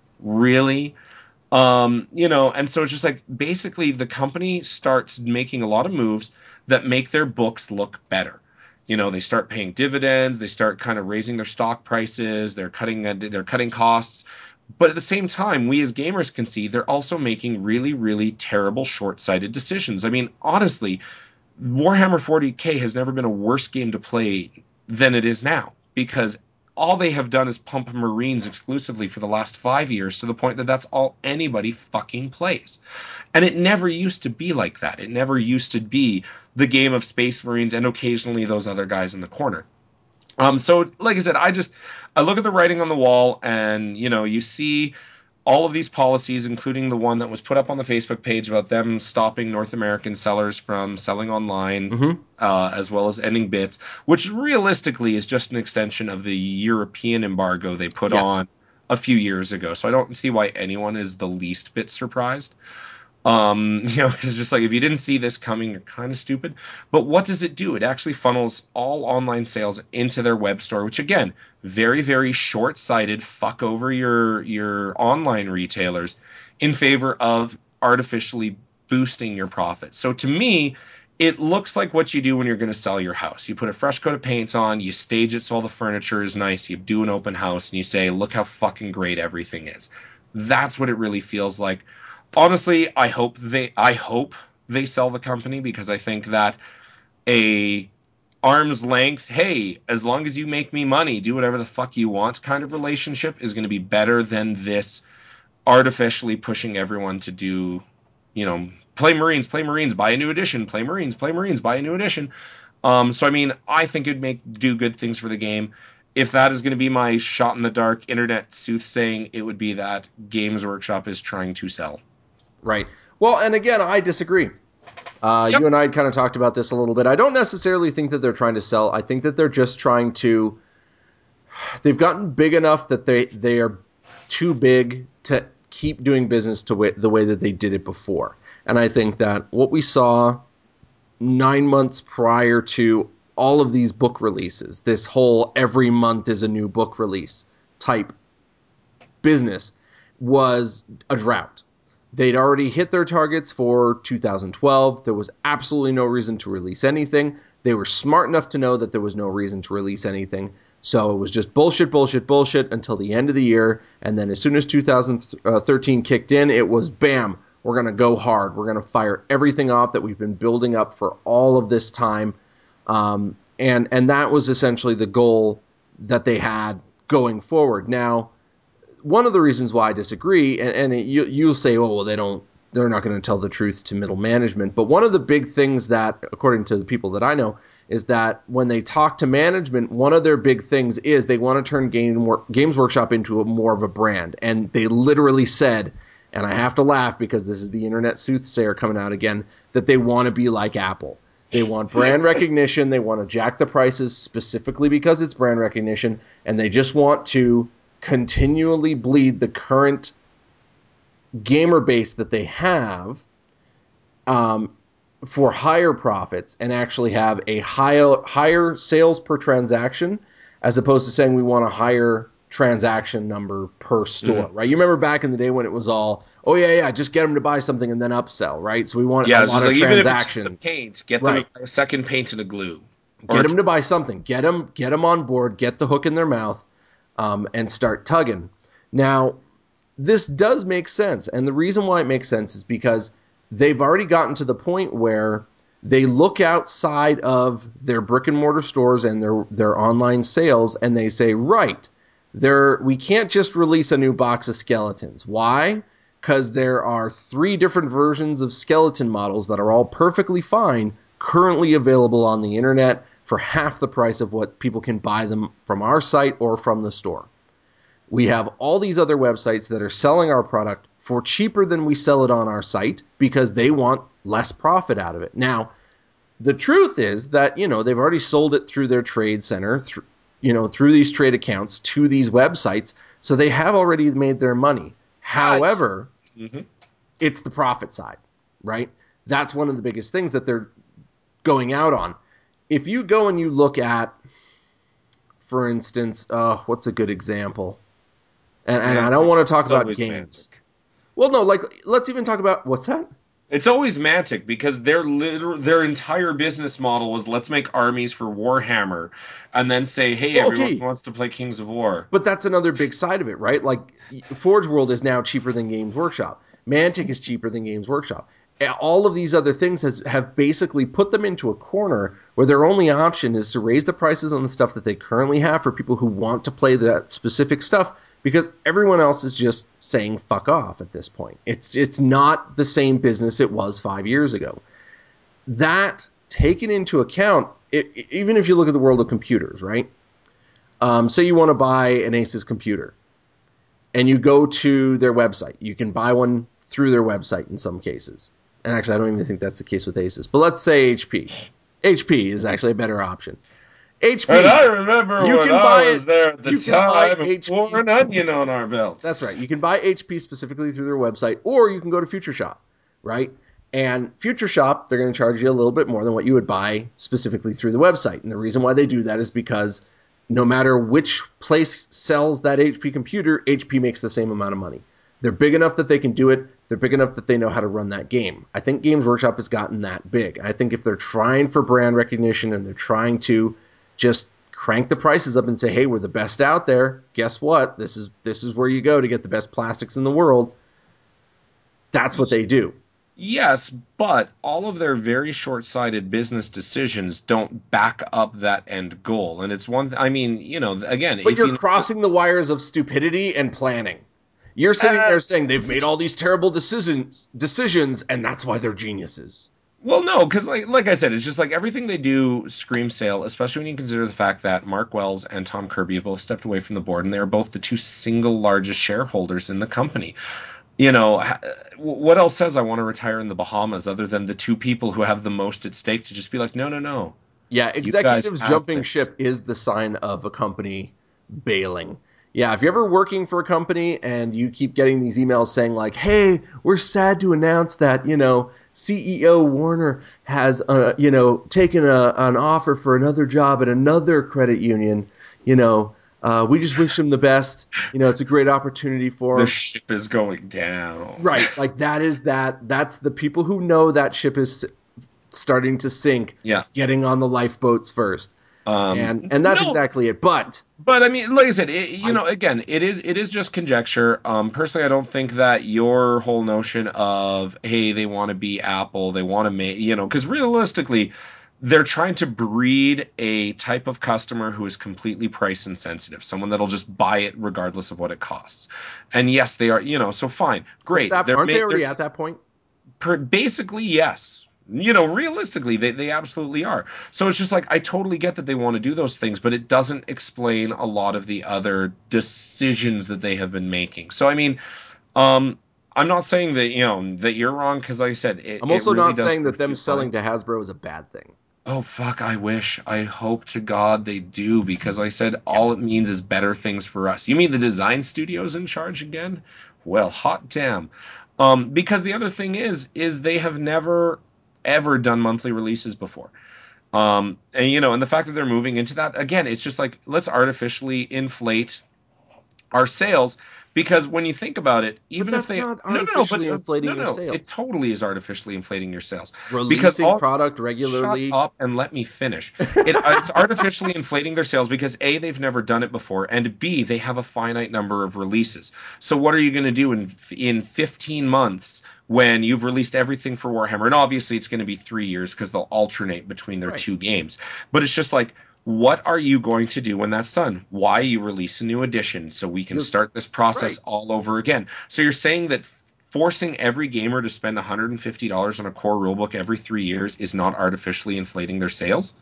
Really? Um, you know, and so it's just like basically the company starts making a lot of moves that make their books look better. You know, they start paying dividends, they start kind of raising their stock prices, they're cutting they're cutting costs. But at the same time, we as gamers can see they're also making really, really terrible short-sighted decisions. I mean, honestly, Warhammer forty K has never been a worse game to play than it is now because all they have done is pump Marines exclusively for the last five years to the point that that's all anybody fucking plays. And it never used to be like that. It never used to be the game of Space Marines and occasionally those other guys in the corner. Um, so, like I said, I just I look at the writing on the wall, and you know, you see all of these policies, including the one that was put up on the Facebook page about them stopping North American sellers from selling online, Mm-hmm. uh, as well as ending bits, which realistically is just an extension of the European embargo they put Yes. on a few years ago. So I don't see why anyone is the least bit surprised. Um, you know, it's just like if you didn't see this coming, you're kind of stupid. But what does it do? It actually funnels all online sales into their web store, which again, very, very short-sighted, fuck over your your online retailers in favor of artificially boosting your profits. So to me, it looks like what you do when you're going to sell your house. You put a fresh coat of paint on, you stage it so all the furniture is nice, you do an open house, and you say, look how fucking great everything is. That's what it really feels like. Honestly, I hope they I hope they sell the company because I think that a arm's length, hey, as long as you make me money, do whatever the fuck you want kind of relationship is going to be better than this artificially pushing everyone to do, you know, play Marines, play Marines, buy a new edition, play Marines, play Marines, buy a new edition. Um, so I mean, I think it'd make do good things for the game. If that is going to be my shot in the dark internet soothsaying, it would be that Games Workshop is trying to sell. Right. Well, and again, I disagree. Uh, Yep. you and I had kind of talked about this a little bit. I don't necessarily think that they're trying to sell. I think that they're just trying to. They've gotten big enough that they they are too big to keep doing business to w- the way that they did it before. And I think that what we saw nine months prior to all of these book releases, this whole every month is a new book release type business, was a drought. They'd already hit their targets for two thousand twelve. There was absolutely no reason to release anything. They were smart enough to know that there was no reason to release anything. So it was just bullshit, bullshit, bullshit until the end of the year. And then as soon as two thousand thirteen kicked in, it was bam, we're going to go hard. We're going to fire everything off that we've been building up for all of this time. Um, and, and that was essentially the goal that they had going forward. Now, one of the reasons why I disagree, and, and it, you, you'll say, oh, well, they don't, they're not going to tell the truth to middle management. But one of the big things that, according to the people that I know, is that when they talk to management, one of their big things is they want to turn Game, Games Workshop into a, more of a brand. And they literally said, and I have to laugh because this is the internet soothsayer coming out again, that they want to be like Apple. They want brand recognition. They want to jack the prices specifically because it's brand recognition. And they just want to continually bleed the current gamer base that they have um, for higher profits and actually have a higher higher sales per transaction as opposed to saying we want a higher transaction number per store, mm-hmm. right? You remember back in the day when it was all, oh yeah, yeah, just get them to buy something and then upsell, right? So we want yeah, a it's lot just of like, transactions. Even if it's just the paint, get them right. a second paint and a glue. Or get them to buy something. Get them, get them on board. Get the hook in their mouth, um, and start tugging. Now, this does make sense, and the reason why it makes sense is because they've already gotten to the point where they look outside of their brick and mortar stores and their their online sales, and they say, right, there we can't just release a new box of skeletons. Why? Because there are three different versions of skeleton models that are all perfectly fine currently available on the internet for half the price of what people can buy them from our site or from the store. We have all these other websites that are selling our product for cheaper than we sell it on our site because they want less profit out of it. Now, the truth is that, you know, they've already sold it through their trade center, through, you know, through these trade accounts to these websites, so they have already made their money. However, mm-hmm. it's the profit side, right? That's one of the biggest things that they're going out on. If you go and you look at, for instance, uh, what's a good example? And, and I don't want to talk about games. Mantic. Well, no, like, let's even talk about, what's that? It's always Mantic because their literal, their entire business model was let's make armies for Warhammer and then say, hey, well, everyone okay. wants to play Kings of War. But that's another big side of it, right? Like, Forge World is now cheaper than Games Workshop. Mantic is cheaper than Games Workshop. All of these other things has, have basically put them into a corner where their only option is to raise the prices on the stuff that they currently have for people who want to play that specific stuff, because everyone else is just saying fuck off at this point. It's it's not the same business it was five years ago. That taken into account, it, even if you look at the world of computers, right? Um, say you want to buy an Asus computer and you go to their website. You can buy one through their website in some cases. And actually, I don't even think that's the case with Asus. But let's say H P. H P is actually a better option. H P. And I remember you when can I buy was it, there at the you time can and wore an onion on our belts. That's right. You can buy H P specifically through their website, or you can go to Future Shop. right? And Future Shop, they're going to charge you a little bit more than what you would buy specifically through the website. And the reason why they do that is because no matter which place sells that H P computer, H P makes the same amount of money. They're big enough that they can do it. They're big enough that they know how to run that game. I think Games Workshop has gotten that big. I think if they're trying for brand recognition and they're trying to just crank the prices up and say, hey, we're the best out there, guess what? This is this is where you go to get the best plastics in the world. That's what they do. Yes, but all of their very short-sighted business decisions don't back up that end goal. And it's one, th- I mean, you know, again, But if you're you, crossing the wires of stupidity and planning. You're sitting uh, there saying they've made all these terrible decisions, decisions, and that's why they're geniuses. well, no, because like like I said, it's just like everything they do screams sale, especially when you consider the fact that Mark Wells and Tom Kirby have both stepped away from the board, and they are both the two single largest shareholders in the company. You know, ha- what else says I want to retire in the Bahamas other than the two people who have the most at stake to just be like, no, no, no, Yeah, you guys executives have jumping this. ship is the sign of a company bailing. Yeah, if you're ever working for a company and you keep getting these emails saying like, "Hey, we're sad to announce that, you know, C E O Warner has uh, you know, taken a, an offer for another job at another credit union, you know, uh, we just wish him the best. You know, it's a great opportunity for The him." ship is going down. Right. Like that is that that's the people who know that ship is starting to sink, Yeah. getting on the lifeboats first. Um, And and that's no, exactly it. But but I mean, like I said, it, you I know, again, it is it is just conjecture. Um, personally, I don't think that your whole notion of hey, they want to be Apple, they want to make, you know, because realistically, they're trying to breed a type of customer who is completely price insensitive, someone that'll just buy it regardless of what it costs. And yes, they are, you know, so fine, but great. that They're aren't they made, they're already t- at that point? per, basically yes. You know, realistically, they, they absolutely are. So it's just like I totally get that they want to do those things, but it doesn't explain a lot of the other decisions that they have been making. So I mean, um, I'm not saying that, you know, that you're wrong because like I said, it, I'm it also really not does saying that them refute my. selling to Hasbro is a bad thing. Oh fuck, I wish. I hope to God they do because like I said Yeah. all it means is better things for us. You mean the design studio's in charge again? Well, hot damn. Um, because the other thing is, is they have never ever done monthly releases before. Um, and you know, and the fact that they're moving into that again, it's just like let's artificially inflate our sales because when you think about it, But even if that's they not no no no but artificially uh, inflating no your no it sales. totally is artificially inflating your sales because Releasing all product shut regularly. up and let me finish. It, uh, it's artificially inflating their sales because A, they've never done it before, and B, they have a finite number of releases. So what are you going to do in in fifteen months when you've released everything for Warhammer? And obviously it's going to be three years because they'll alternate between their Right. two games. But it's just like, what are you going to do when that's done? Why you release a new edition so we can You're start this process right. all over again. So you're saying that forcing every gamer to spend one hundred fifty dollars on a core rulebook every three years is not artificially inflating their sales?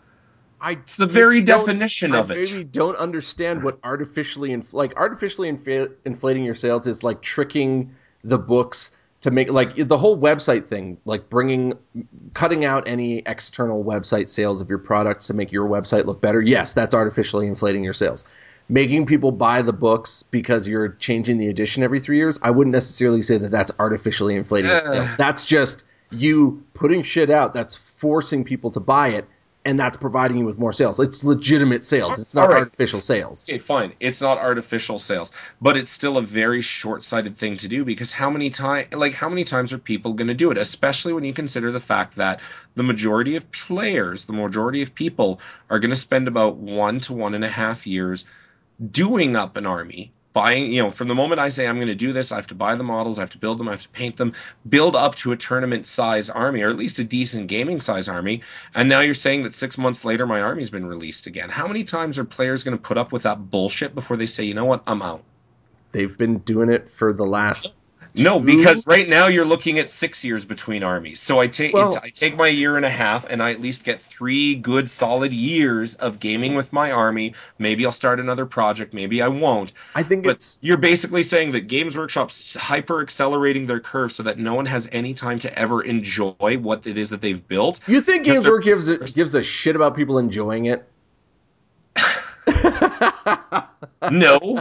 I It's the maybe very don't definition I of it. maybe don't understand what artificially inf- like artificially infa- inflating your sales is like tricking the books to make like the whole website thing, like bringing cutting out any external website sales of your products to make your website look better. Yes, that's artificially inflating your sales. Making people buy the books because you're changing the edition every three years, I wouldn't necessarily say that that's artificially inflating your sales. Uh, That's just you putting shit out that's forcing people to buy it, and that's providing you with more sales. It's legitimate sales. It's all not right. artificial sales. Okay, fine. It's not artificial sales, but it's still a very short-sighted thing to do because how many time like how many times are people going to do it? Especially when you consider the fact that the majority of players, the majority of people are going to spend about one to one and a half years doing up an army, buying, you know, from the moment I say I'm going to do this, I have to buy the models, I have to build them, I have to paint them, build up to a tournament size army, or at least a decent gaming size army. And now you're saying that six months later, my army's been released again. How many times are players going to put up with that bullshit before they say, you know what, I'm out? They've been doing it for the last No, two. because right now you're looking at six years between armies. So I take it, Well, I take my year and a half, and I at least get three good solid years of gaming with my army. Maybe I'll start another project, maybe I won't. I think But it's. you're basically saying that Games Workshop's hyper accelerating their curve so that no one has any time to ever enjoy what it is that they've built You think because Games they're Workshop gives a, forced. gives a shit about people enjoying it? No.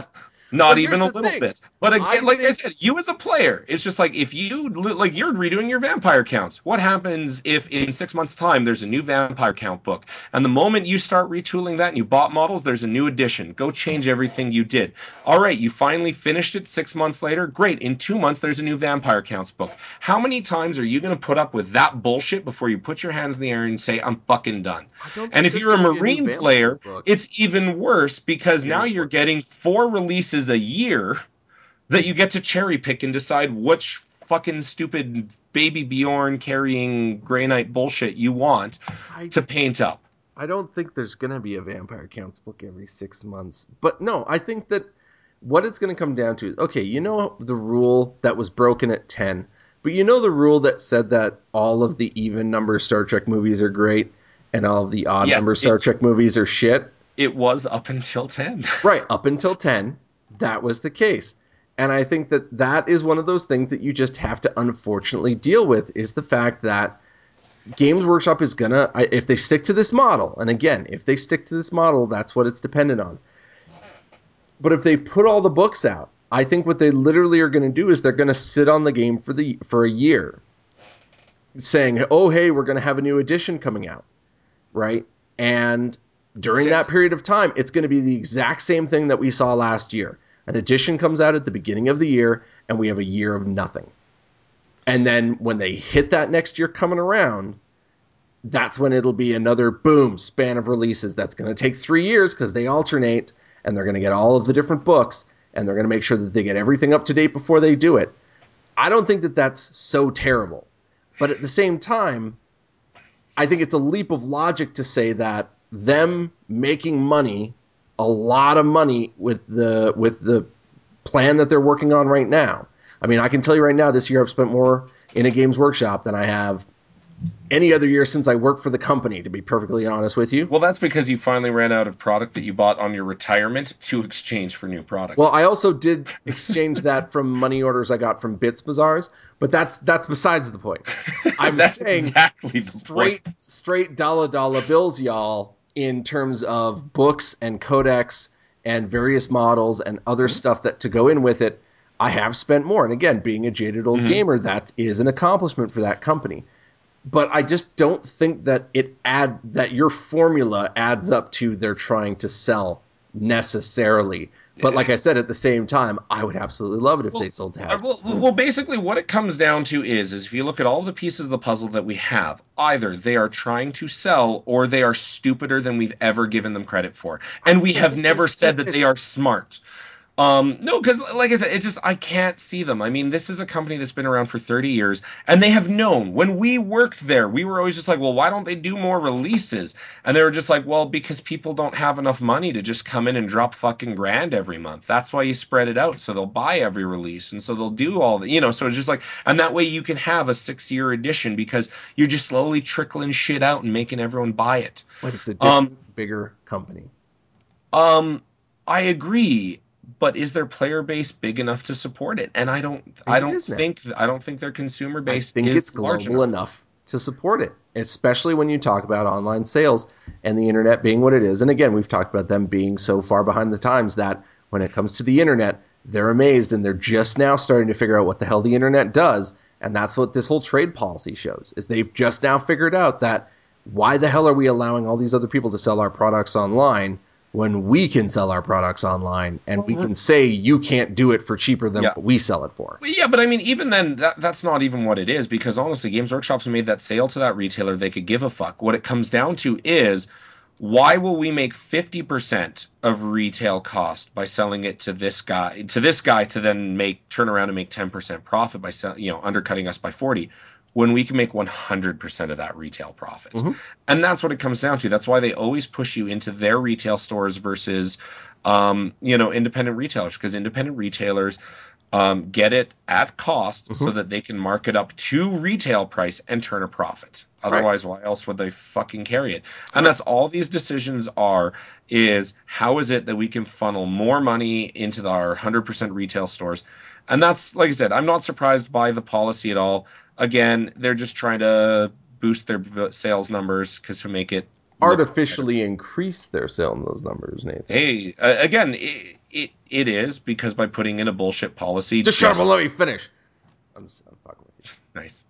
Not But here's even a the little thing. bit. But I again, like I think said, you as a player, it's just like if you like you're redoing your vampire counts. What happens if in six months' time there's a new vampire count book, and the moment you start retooling that and you bought models, there's a new edition. Go change everything you did. All right, you finally finished it six months later. Great. In two months, there's a new vampire counts book. How many times are you going to put up with that bullshit before you put your hands in the air and say, "I'm fucking done"? I don't And think if there's you're a going to be a new Marine vampire player, book. it's even worse because now Here's you're worse. getting four releases a year that you get to cherry pick and decide which fucking stupid baby Bjorn carrying Grey Knight bullshit you want I to paint up. I don't think there's going to be a Vampire Counts book every six months. But no, I think that what it's going to come down to is, okay, you know the rule that was broken at ten, but you know the rule that said that all of the even number Star Trek movies are great and all of the odd Yes, number Star it Trek movies are shit? it was up until ten. Right, up until ten, that was the case. And I think that that is one of those things that you just have to unfortunately deal with, is the fact that Games Workshop is gonna, if they stick to this model, and again, if they stick to this model, that's what it's dependent on. But if they put all the books out, I think what they literally are going to do is they're going to sit on the game for the for a year, saying, "Oh, hey, we're going to have a new edition coming out," right? And during See, that period of time, it's going to be the exact same thing that we saw last year. An edition comes out at the beginning of the year, and we have a year of nothing. And then when they hit that next year coming around, that's when it'll be another boom span of releases. That's going to take three years because they alternate, and they're going to get all of the different books, and they're going to make sure that they get everything up to date before they do it. I don't think that that's so terrible. But at the same time, I think it's a leap of logic to say that them making money, a lot of money with the with the plan that they're working on right now. I mean, I can tell you right now, this year I've spent more in a Games Workshop than I have any other year since I worked for the company, to be perfectly honest with you. well, that's because you finally ran out of product that you bought on your retirement to exchange for new Well, product. I also did exchange that from money orders I got from Bits Bazaars, but that's that's besides the point. I'm That's saying exactly the point. straight straight dollar dollar bills, y'all, in terms of books and codex and various models and other Mm-hmm. stuff that to go in with it. I have spent more, and again, being a jaded old Mm-hmm. gamer, that is an accomplishment for that company. But I just don't think that it add that your formula adds up to they're trying to sell necessarily. But like I said, at the same time, I would absolutely love it if they Well, sold to uh, Hasbro. well, well, basically, what it comes down to is, is if you look at all the pieces of the puzzle that we have, either they are trying to sell or they are stupider than we've ever given them credit for, I and we still have think they're never said that stupid. they are smart. Um, no, because like I said, it's just I can't see them. I mean, this is a company that's been around for thirty years, and they have known when we worked there, we were always just like, well, why don't they do more releases? And they were just like, well, because people don't have enough money to just come in and drop fucking grand every month. That's why you spread it out. So they'll buy every release, and so they'll do all the, you know, so it's just like, and that way you can have a six year edition because you're just slowly trickling shit out and making everyone buy it. But it's a Um, different, bigger company. um, I agree, but is their player base big enough to support it? And I don't, I And it don't is now. think, I don't think their consumer I base think it's is large global enough. enough to support it, especially when you talk about online sales and the internet being what it is. And again, we've talked about them being so far behind the times that when it comes to the internet, they're amazed and they're just now starting to figure out what the hell the internet does. And that's what this whole trade policy shows, is they've just now figured out that why the hell are we allowing all these other people to sell our products online when we can sell our products online and we Well, can say you can't do it for cheaper than yeah. what we sell it for. Well, yeah, but I mean, even then, that that's not even what it is because honestly, Games Workshop's made that sale to that retailer. They could give a fuck. What it comes down to is why will we make fifty percent of retail cost by selling it to this guy, to this guy to then make turn around and make ten percent profit by sell, you know, undercutting us by forty when we can make one hundred percent of that retail profit. Mm-hmm. And that's what it comes down to. That's why they always push you into their retail stores versus um, you know, independent retailers because independent retailers um, get it at cost so Mm-hmm. that they can mark it up to retail price and turn a profit. Right. Otherwise, why else would they fucking carry it? And Right. that's all these decisions are is how is it that we can funnel more money into our one hundred percent retail stores? And that's, like I said, I'm not surprised by the policy at all. Again, they're just trying to boost their sales numbers because to make it look better. Artificially increase their sale in those numbers, Nathan. Hey, uh, again, It it is, because by putting in a bullshit policy, Just shut up and let me finish. I'm, just, I'm fucking with you. Nice.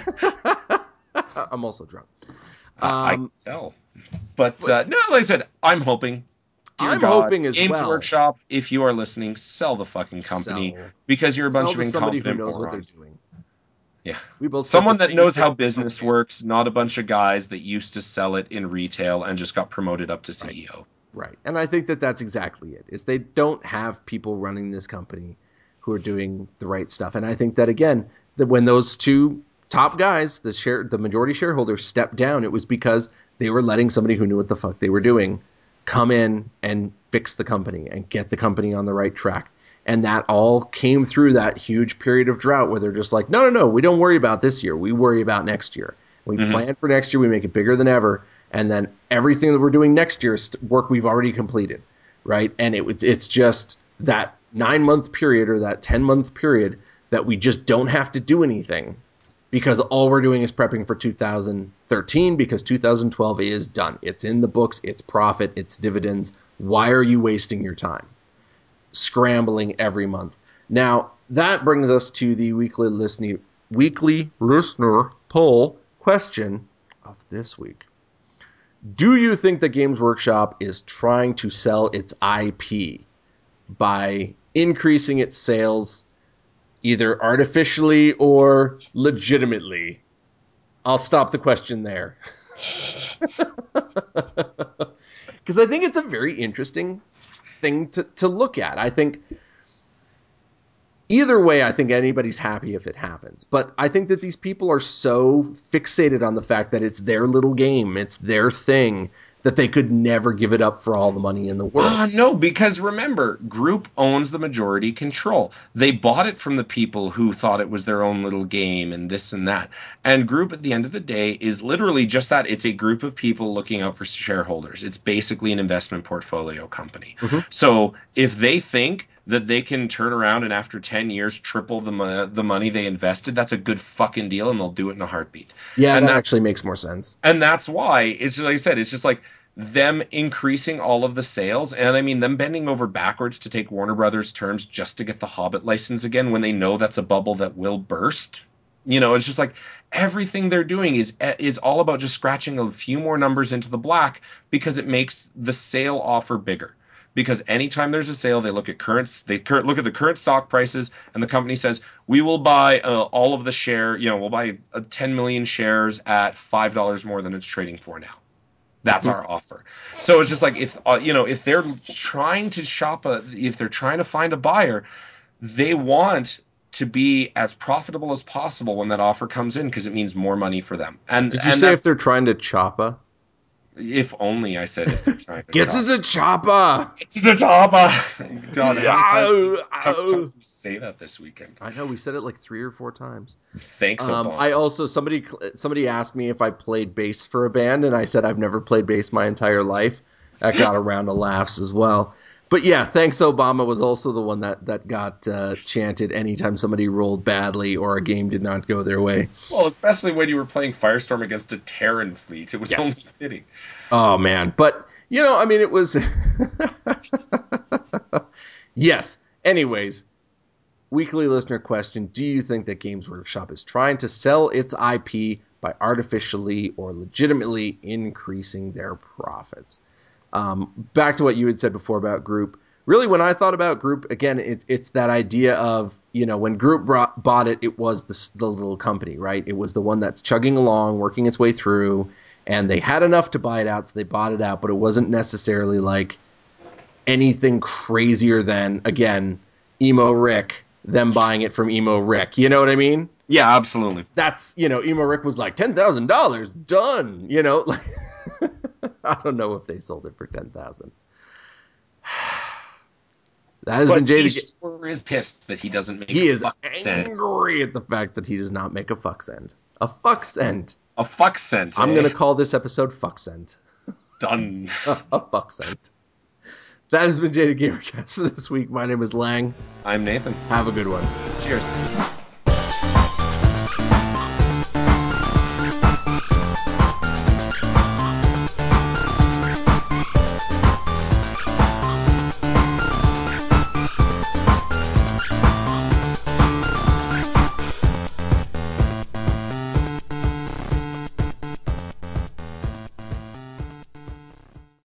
I'm also drunk. Um, I can tell. But, but uh, no, like I said, I'm hoping. Dear I'm God, hoping as Games well. Workshop, if you are listening, sell the fucking company Sell. because you're a bunch sell of to somebody incompetent who knows morons. what they're doing. Yeah. We both Someone that knows how business works, not a bunch of guys that used to sell it in retail and just got promoted up to C E O. Right. right. And I think that that's exactly it. Is they don't have people running this company who are doing the right stuff. And I think that, again, that when those two top guys, the share, the majority shareholders, stepped down, it was because they were letting somebody who knew what the fuck they were doing come in and fix the company and get the company on the right track. And that all came through that huge period of drought where they're just like, no, no, no, we don't worry about this year. We worry about next year. We mm-hmm. plan for next year. We make it bigger than ever. And then everything that we're doing next year is work we've already completed, right? And it, it's just that nine-month period or that ten-month period that we just don't have to do anything because all we're doing is prepping for two thousand thirteen because two thousand twelve is done. It's in the books. It's profit. It's dividends. Why are you wasting your time scrambling every month? Now, that brings us to the weekly listener, weekly listener poll question of this week. Do you think that Games Workshop is trying to sell its I P by increasing its sales either artificially or legitimately? I'll stop the question there. Because I think it's a very interesting thing to, to look at. I think either way, I think anybody's happy if it happens. But I think that these people are so fixated on the fact that it's their little game, it's their thing, that they could never give it up for all the money in the world. Uh, no, because remember, Group owns the majority control. They bought it from the people who thought it was their own little game and this and that. And Group, at the end of the day, is literally just that. It's a group of people looking out for shareholders. It's basically an investment portfolio company. Mm-hmm. So if they think that they can turn around and after ten years triple the mo- the money they invested, that's a good fucking deal, and they'll do it in a heartbeat. Yeah, and that actually makes more sense. And that's why, it's just like I said, it's just like them increasing all of the sales, and I mean them bending over backwards to take Warner Brothers terms just to get the Hobbit license again when they know that's a bubble that will burst. You know, it's just like everything they're doing is is all about just scratching a few more numbers into the black because it makes the sale offer bigger. Because anytime there's a sale, they look at current they current look at the current stock prices, and the company says, we will buy uh, all of the share, you know, we'll buy uh, ten million shares at five dollars more than it's trading for now. That's our offer. So it's just like, if uh, you know, if they're trying to shop a, if they're trying to find a buyer, they want to be as profitable as possible when that offer comes in because it means more money for them. And did you and say if they're trying to chop a? If only I said if they're trying to Gets us a chopper. Gets us a chopper. God, how many times, how many times did we say that this weekend? I know, we said it like three or four times. Thanks, um, Obama. I also, somebody somebody asked me if I played bass for a band, and I said I've never played bass my entire life. That got a round of laughs as well. But yeah, Thanks Obama was also the one that, that got uh, chanted anytime somebody rolled badly or a game did not go their way. Well, especially when you were playing Firestorm against a Terran fleet. It was yes. only fitting. Oh, man. But, you know, I mean, it was... Yes. Anyways, weekly listener question. Do you think that Games Workshop is trying to sell its I P by artificially or legitimately increasing their profits? Um, back to what you had said before about Group. Really, when I thought about Group, again, it's it's that idea of, you know, when Group brought, bought it, it was the, the little company, right? It was the one that's chugging along, working its way through, and they had enough to buy it out, so they bought it out, but it wasn't necessarily like anything crazier than, again, Emo Rick, them buying it from Emo Rick. You know what I mean? Yeah, absolutely. That's, you know, Emo Rick was like, ten thousand dollars, done, you know? Like, I don't know if they sold it for ten thousand dollars. That has but been Jay. He sure is pissed that he doesn't make he a is fuck angry cent. at the fact that he does not make a fuck cent. A fuck cent. A fuck cent. I'm eh? going to call this episode Fuck Cent. Done. a, a fuck cent. That has been Jaded Gamercast for this week. My name is Lang. I'm Nathan. Have a good one. Cheers.